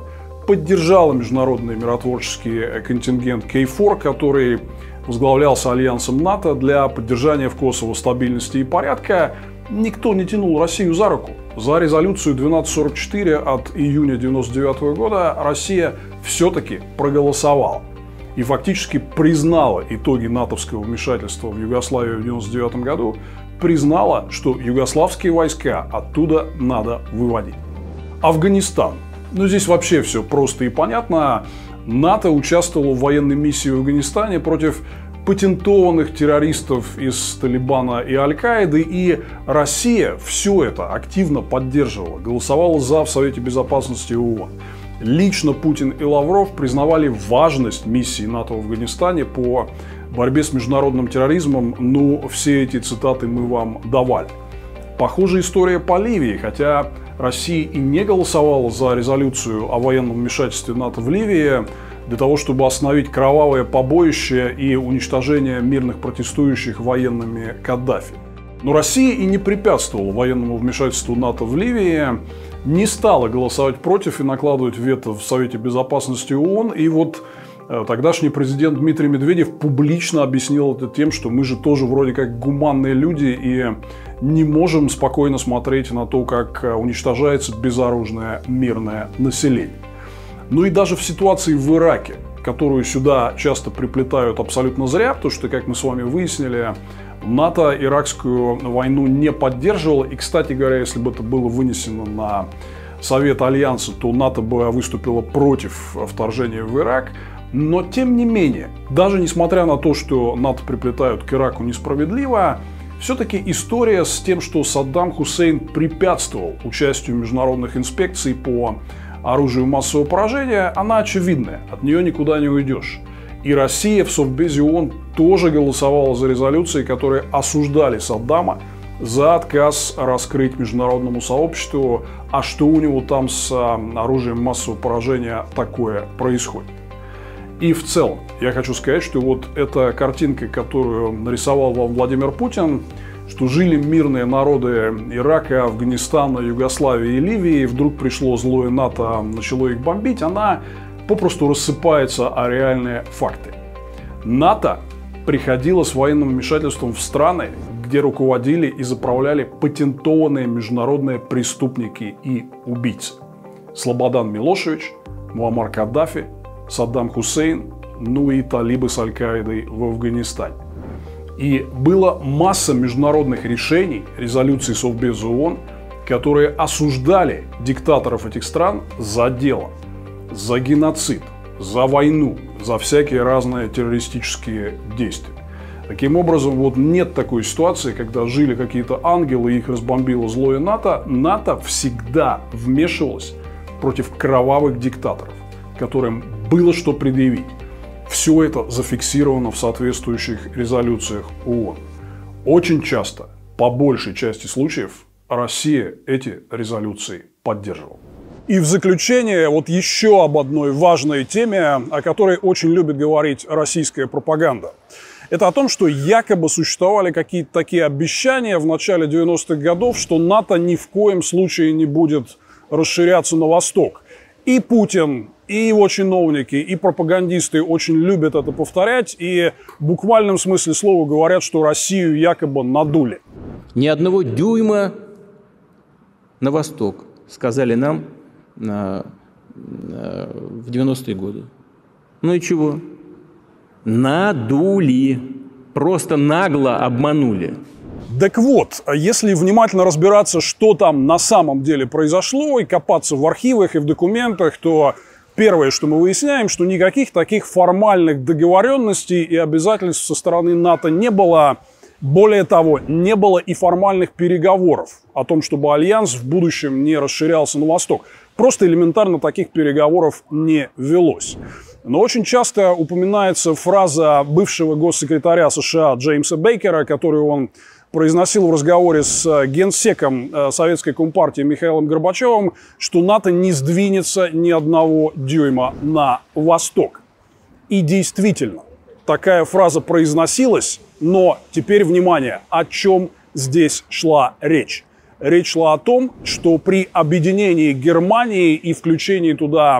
поддержала международный миротворческий контингент кей фор, который возглавлялся альянсом НАТО для поддержания в Косово стабильности и порядка. Никто не тянул Россию за руку. За резолюцию двенадцать сорок четыре от июня девяносто девятого года Россия все-таки проголосовала и фактически признала итоги натовского вмешательства в Югославию в девяносто девятом году, признала, что югославские войска оттуда надо выводить. Афганистан. Ну, здесь вообще все просто и понятно. НАТО участвовало в военной миссии в Афганистане против патентованных террористов из Талибана и Аль-Каиды, и Россия все это активно поддерживала, голосовала за в Совете Безопасности ООН. Лично Путин и Лавров признавали важность миссии НАТО в Афганистане по борьбе с международным терроризмом. Ну, все эти цитаты мы вам давали. Похожая история по Ливии, хотя Россия и не голосовала за резолюцию о военном вмешательстве НАТО в Ливии для того, чтобы остановить кровавое побоище и уничтожение мирных протестующих военными Каддафи. Но Россия и не препятствовала военному вмешательству НАТО в Ливии, не стала голосовать против и накладывать вето в Совете Безопасности ООН. И вот тогдашний президент Дмитрий Медведев публично объяснил это тем, что мы же тоже вроде как гуманные люди и не можем спокойно смотреть на то, как уничтожается безоружное мирное население. Ну и даже в ситуации в Ираке, которую сюда часто приплетают абсолютно зря, потому что, как мы с вами выяснили, НАТО иракскую войну не поддерживало. И, кстати говоря, если бы это было вынесено на Совет Альянса, то НАТО бы выступило против вторжения в Ирак. Но, тем не менее, даже несмотря на то, что НАТО приплетают к Ираку несправедливо, все-таки история с тем, что Саддам Хусейн препятствовал участию международных инспекций по оружию массового поражения, она очевидная, от нее никуда не уйдешь. И Россия в Совбезе ООН тоже голосовала за резолюции, которые осуждали Саддама за отказ раскрыть международному сообществу, а что у него там с оружием массового поражения такое происходит. И в целом, я хочу сказать, что вот эта картинка, которую нарисовал вам Владимир Путин, что жили мирные народы Ирака, Афганистана, Югославии и Ливии, вдруг пришло злое НАТО, начало их бомбить, она попросту рассыпается о реальные факты. НАТО приходило с военным вмешательством в страны, где руководили и заправляли патентованные международные преступники и убийцы. Слободан Милошевич, Муаммар Каддафи, Саддам Хусейн, ну и талибы с Аль-Каидой в Афганистане. И была масса международных решений, резолюций Совбеза ООН, которые осуждали диктаторов этих стран за дело, за геноцид, за войну, за всякие разные террористические действия. Таким образом, вот нет такой ситуации, когда жили какие-то ангелы и их разбомбило злое НАТО. НАТО всегда вмешивалось против кровавых диктаторов, которым было что предъявить. Все это зафиксировано в соответствующих резолюциях ООН. Очень часто, по большей части случаев, Россия эти резолюции поддерживала. И в заключение вот еще об одной важной теме, о которой очень любит говорить российская пропаганда. Это о том, что якобы существовали какие-то такие обещания в начале девяностых годов, что НАТО ни в коем случае не будет расширяться на восток. И Путин, и его чиновники, и пропагандисты очень любят это повторять, и в буквальном смысле слова говорят, что Россию якобы надули. Ни одного дюйма на восток, сказали нам на, на, в девяностые годы. Ну и чего? Надули. Просто нагло обманули. Так вот, если внимательно разбираться, что там на самом деле произошло, и копаться в архивах и в документах, то первое, что мы выясняем, что никаких таких формальных договоренностей и обязательств со стороны НАТО не было. Более того, не было и формальных переговоров о том, чтобы Альянс в будущем не расширялся на восток. Просто элементарно таких переговоров не велось. Но очень часто упоминается фраза бывшего госсекретаря США Джеймса Бейкера, которую он произносил в разговоре с генсеком Советской Компартии Михаилом Горбачевым, что НАТО не сдвинется ни одного дюйма на восток. И действительно, такая фраза произносилась, но теперь, внимание, о чем здесь шла речь? Речь шла о том, что при объединении Германии и включении туда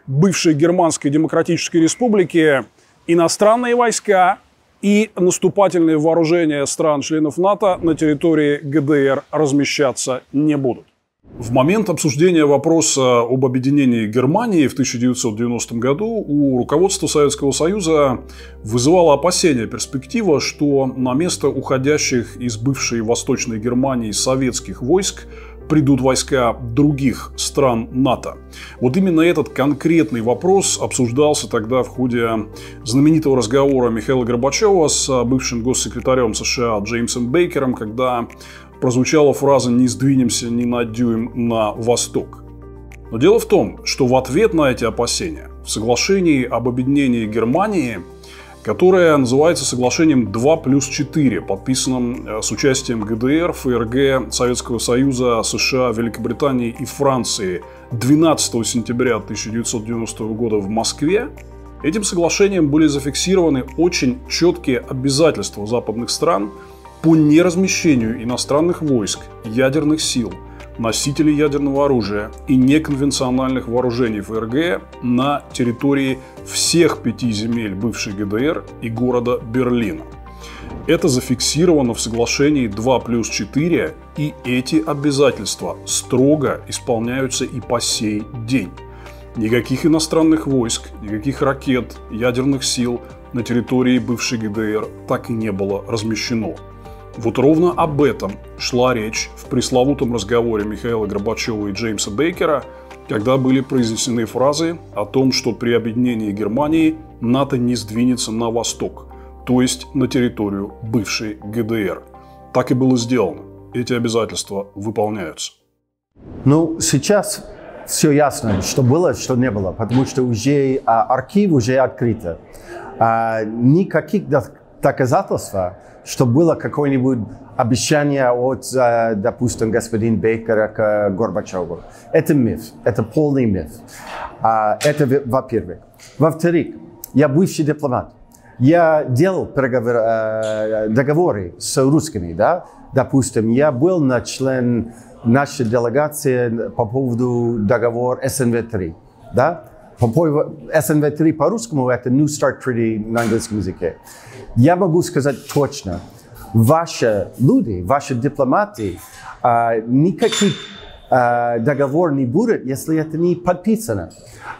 бывшей Германской Демократической Республики иностранные войска и наступательные вооружения стран-членов НАТО на территории ГДР размещаться не будут. В момент обсуждения вопроса об объединении Германии в тысяча девятьсот девяностом году у руководства Советского Союза вызывала опасения перспектива, что на место уходящих из бывшей Восточной Германии советских войск придут войска других стран НАТО. Вот именно этот конкретный вопрос обсуждался тогда в ходе знаменитого разговора Михаила Горбачева с бывшим госсекретарем США Джеймсом Бейкером, когда прозвучала фраза «не сдвинемся ни на дюйм на восток». Но дело в том, что в ответ на эти опасения в соглашении об объединении Германии, которое называется соглашением два плюс четыре, подписанным с участием ГДР, ФРГ, Советского Союза, США, Великобритании и Франции двенадцатого сентября тысяча девятьсот девяностого года в Москве, этим соглашением были зафиксированы очень четкие обязательства западных стран по неразмещению иностранных войск, ядерных сил, носителей ядерного оружия и неконвенциональных вооружений ФРГ на территории всех пяти земель бывшей ГДР и города Берлина. Это зафиксировано в соглашении два плюс четыре, и эти обязательства строго исполняются и по сей день. Никаких иностранных войск, никаких ракет, ядерных сил на территории бывшей ГДР так и не было размещено. Вот ровно об этом шла речь в пресловутом разговоре Михаила Горбачева и Джеймса Бейкера, когда были произнесены фразы о том, что при объединении Германии НАТО не сдвинется на восток, то есть на территорию бывшей ГДР. Так и было сделано. Эти обязательства выполняются. Ну, сейчас все ясно, что было, что не было, потому что уже а, архив уже открыт. А, никаких доказательств, что было какое-нибудь обещание от, допустим, господина Бейкера к Горбачеву. Это миф, это полный миф. Это во-первых. Во-вторых, я бывший дипломат. Я делал переговоры, договоры с русскими, да? Допустим, я был на член нашей делегации по поводу договора эс эн вэ три, да? эс эн вэ три по-русскому это New Start Treaty на английском языке. Я могу сказать точно, ваши люди, ваши дипломаты, э, никаких э, договоров не будет, если это не подписано.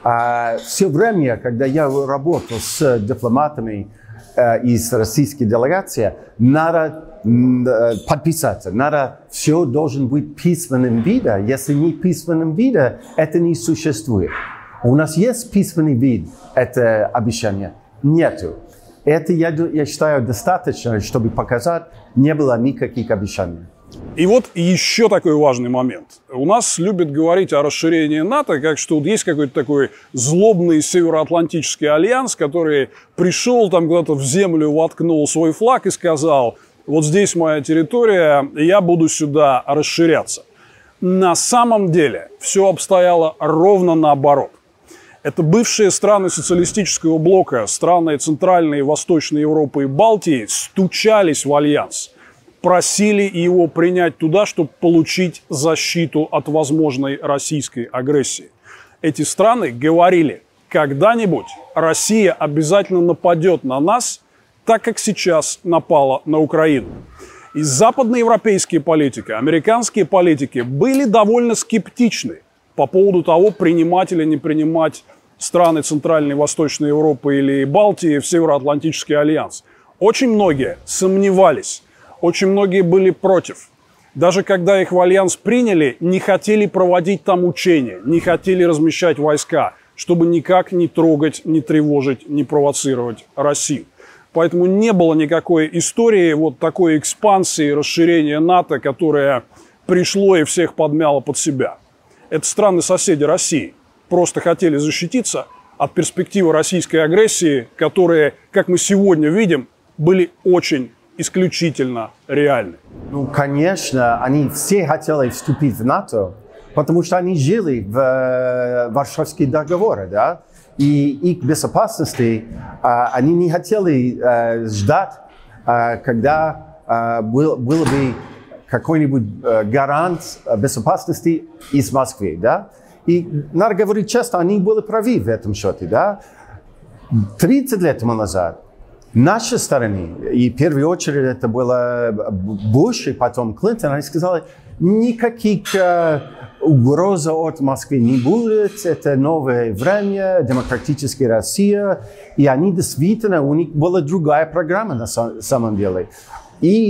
Э, все время, когда я работал с дипломатами э, из российской делегации, надо э, подписаться, надо, все должен быть в письменном виде. Если не в письменном виде, это не существует. У нас есть письменный вид, это обещание? Нету. Это, я, я считаю, достаточно, чтобы показать, не было никаких обещаний. И вот еще такой важный момент. У нас любят говорить о расширении НАТО, как что вот есть какой-то такой злобный Североатлантический альянс, который пришел там куда-то в землю, воткнул свой флаг и сказал, вот здесь моя территория, я буду сюда расширяться. На самом деле все обстояло ровно наоборот. Это бывшие страны социалистического блока, страны Центральной и Восточной Европы и Балтии стучались в альянс, просили его принять туда, чтобы получить защиту от возможной российской агрессии. Эти страны говорили, когда-нибудь Россия обязательно нападет на нас, так как сейчас напала на Украину. И западноевропейские политики, американские политики были довольно скептичны по поводу того, принимать или не принимать страны Центральной и Восточной Европы или Балтии в Североатлантический альянс. Очень многие сомневались, очень многие были против. Даже когда их в альянс приняли, не хотели проводить там учения, не хотели размещать войска, чтобы никак не трогать, не тревожить, не провоцировать Россию. Поэтому не было никакой истории вот такой экспансии, расширения НАТО, которое пришло и всех подмяло под себя. Это страны-соседи России просто хотели защититься от перспективы российской агрессии, которые, как мы сегодня видим, были очень исключительно реальны. Ну, конечно, они все хотели вступить в НАТО, потому что они жили в э, Варшавские договоры, да, и их безопасности э, они не хотели э, ждать, э, когда э, был, был бы какой-нибудь э, гарант безопасности из Москвы, да. И надо говорить честно, они были правы в этом счете, да. тридцать лет назад нашей стороны, и в первую очередь это было Буш и потом Клинтон, они сказали, никаких э, угроз от Москвы не будет, это новое время, демократическая Россия, и они действительно, у них была другая программа на самом деле. И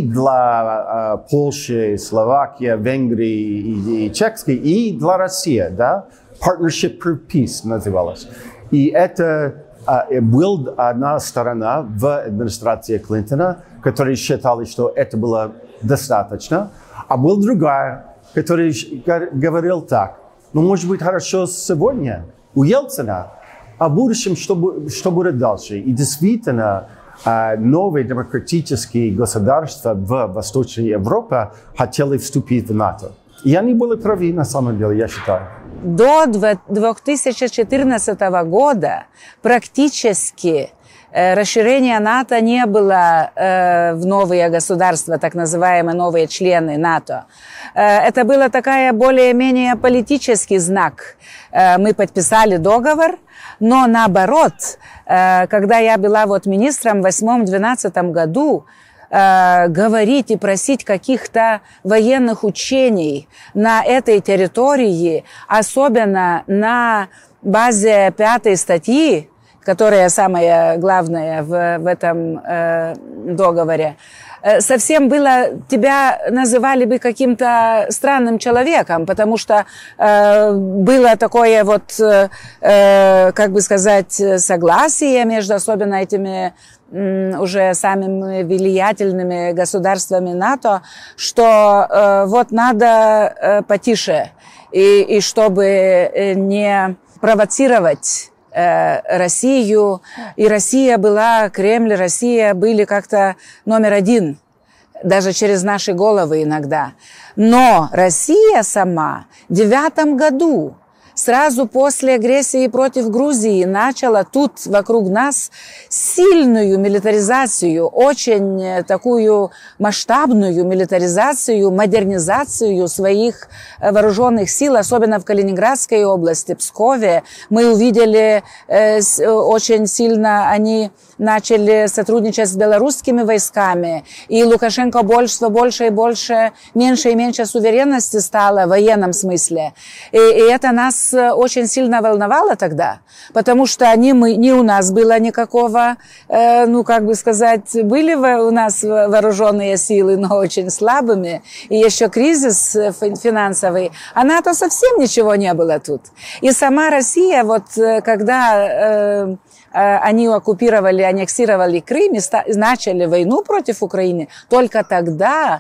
для э, Польши, Словакии, Венгрии и, и Чехии, и для России, да, Partnership for Peace называлось. И это э, была одна сторона в администрации Клинтона, которая считала, что это было достаточно, а была другая, которая говорил так, ну, может быть, хорошо сегодня у Ельцина, а в будущем, что, что будет дальше. И действительно, новые демократические государства в Восточной Европе хотели вступить в НАТО. И они были правы, на самом деле, я считаю. До две тысячи четырнадцатого года практически расширения НАТО не было э, в новые государства, так называемые новые члены НАТО. Э, это был такая более-менее политический знак. Э, мы подписали договор, но наоборот, э, когда я была вот министром в восьмом-двенадцатом году, э, говорить и просить каких-то военных учений на этой территории, особенно на базе пятой статьи, которая самая главная в, в этом э, договоре, э, совсем было, тебя называли бы каким-то странным человеком, потому что э, было такое вот, э, как бы сказать, согласие между особенно этими э, уже самыми влиятельными государствами НАТО, что э, вот надо э, потише, и, и чтобы не провоцировать Россию, и Россия была, Кремль, Россия были как-то номер один, даже через наши головы иногда. Но Россия сама в девятом году, сразу после агрессии против Грузии, начала тут вокруг нас сильную милитаризацию, очень такую масштабную милитаризацию, модернизацию своих вооруженных сил, особенно в Калининградской области, Пскове. Мы увидели э, очень сильно, они начали сотрудничать с белорусскими войсками, и Лукашенко больше, больше и больше, меньше и меньше суверенности стало в военном смысле. И, и это нас очень сильно волновало тогда, потому что ни, мы, ни у нас было никакого, э, ну, как бы сказать, были у нас вооруженные силы, но очень слабыми, и еще кризис финансовый, а НАТО совсем ничего не было тут. И сама Россия, вот когда э, они оккупировали, аннексировали Крым и начали войну против Украины, только тогда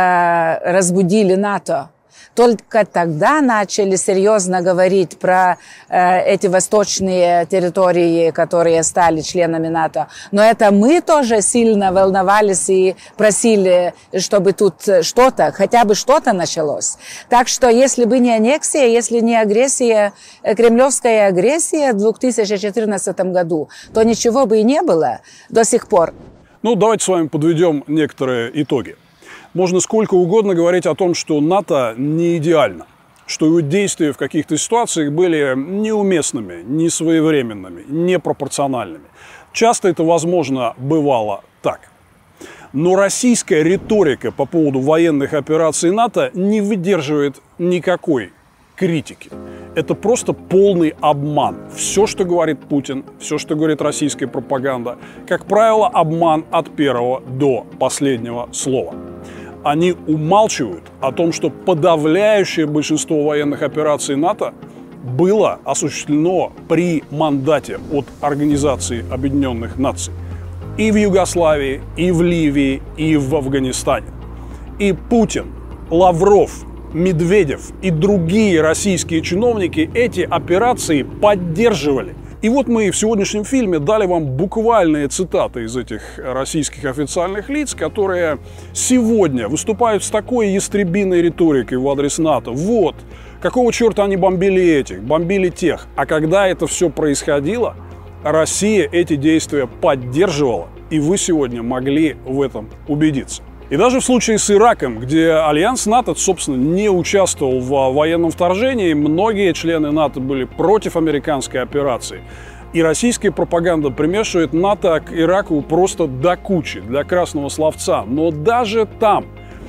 э, разбудили НАТО. Только тогда начали серьезно говорить про э, эти восточные территории, которые стали членами НАТО. Но это мы тоже сильно волновались и просили, чтобы тут что-то, хотя бы что-то началось. Так что если бы не аннексия, если не агрессия, кремлевская агрессия в две тысячи четырнадцатом году, то ничего бы и не было до сих пор. Ну, давайте с вами подведем некоторые итоги. Можно сколько угодно говорить о том, что НАТО не идеально, что его действия в каких-то ситуациях были неуместными, несвоевременными, непропорциональными. Часто это, возможно, бывало так. Но российская риторика по поводу военных операций НАТО не выдерживает никакой критики. Это просто полный обман. Все, что говорит Путин, все, что говорит российская пропаганда, как правило, обман от первого до последнего слова. Они умалчивают о том, что подавляющее большинство военных операций НАТО было осуществлено при мандате от Организации Объединенных Наций. И в Югославии, и в Ливии, и в Афганистане. И Путин, Лавров, Медведев и другие российские чиновники эти операции поддерживали. И вот мы в сегодняшнем фильме дали вам буквальные цитаты из этих российских официальных лиц, которые сегодня выступают с такой ястребиной риторикой в адрес НАТО. Вот, какого черта они бомбили этих, бомбили тех. А когда это все происходило, Россия эти действия поддерживала, и вы сегодня могли в этом убедиться. И даже в случае с Ираком, где альянс НАТО, собственно, не участвовал в военном вторжении, многие члены НАТО были против американской операции. И российская пропаганда примешивает НАТО к Ираку просто до кучи, для красного словца. Но даже там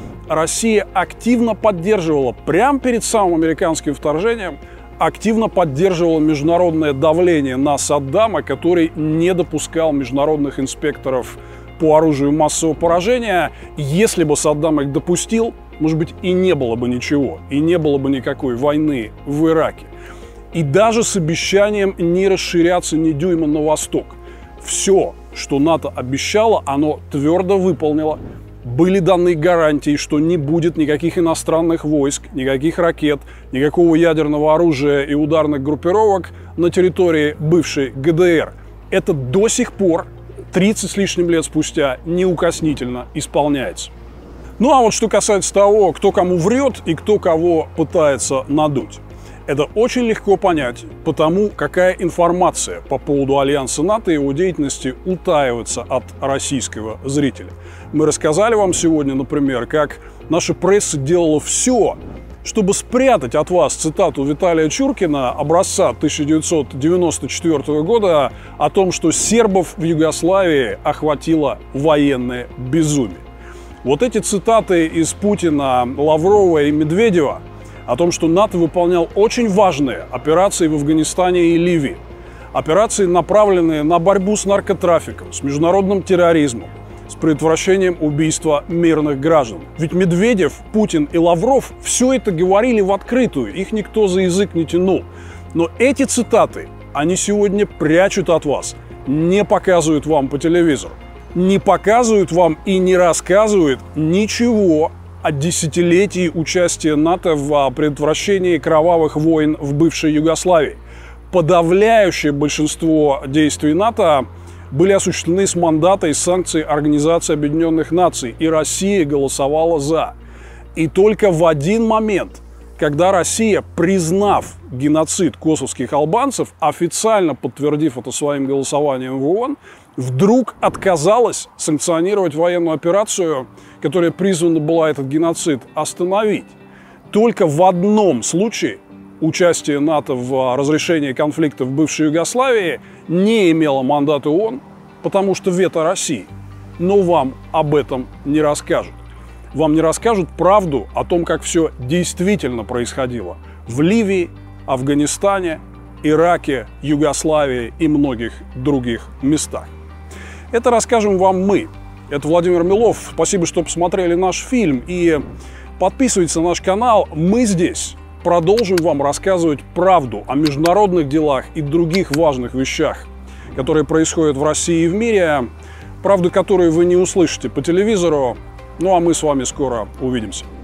Россия активно поддерживала, прямо перед самым американским вторжением, активно поддерживала международное давление на Саддама, который не допускал международных инспекторов по оружию массового поражения. Если бы Саддам их допустил, может быть, и не было бы ничего, и не было бы никакой войны в Ираке. И даже с обещанием не расширяться ни дюйма на восток. Все, что НАТО обещало, оно твердо выполнило. Были даны гарантии, что не будет никаких иностранных войск, никаких ракет, никакого ядерного оружия и ударных группировок на территории бывшей ГДР. Это до сих пор, тридцать с лишним лет спустя, неукоснительно исполняется. Ну а вот что касается того, кто кому врет и кто кого пытается надуть. Это очень легко понять, потому какая информация по поводу альянса НАТО и его деятельности утаивается от российского зрителя. Мы рассказали вам сегодня, например, как наша пресса делала все, чтобы спрятать от вас цитату Виталия Чуркина образца тысяча девятьсот девяносто четвёртого года о том, что сербов в Югославии охватило военное безумие. Вот эти цитаты из Путина, Лаврова и Медведева о том, что НАТО выполнял очень важные операции в Афганистане и Ливии. Операции, направленные на борьбу с наркотрафиком, с международным терроризмом, с предотвращением убийства мирных граждан. Ведь Медведев, Путин и Лавров все это говорили в открытую, их никто за язык не тянул. Но эти цитаты они сегодня прячут от вас, не показывают вам по телевизору, не показывают вам и не рассказывают ничего о десятилетии участия НАТО в предотвращении кровавых войн в бывшей Югославии. Подавляющее большинство действий НАТО были осуществлены с мандата и санкций Организации Объединенных Наций, и Россия голосовала за. И только в один момент, когда Россия, признав геноцид косовских албанцев, официально подтвердив это своим голосованием в ООН, вдруг отказалась санкционировать военную операцию, которая призвана была этот геноцид остановить. Только в одном случае участие НАТО в разрешении конфликта в бывшей Югославии не имело мандата ООН, потому что вето России. Но вам об этом не расскажут. Вам не расскажут правду о том, как все действительно происходило в Ливии, Афганистане, Ираке, Югославии и многих других местах. Это расскажем вам мы. Это Владимир Милов. Спасибо, что посмотрели наш фильм. И подписывайтесь на наш канал. Мы здесь продолжим вам рассказывать правду о международных делах и других важных вещах, которые происходят в России и в мире. Правду, которую вы не услышите по телевизору. Ну а мы с вами скоро увидимся.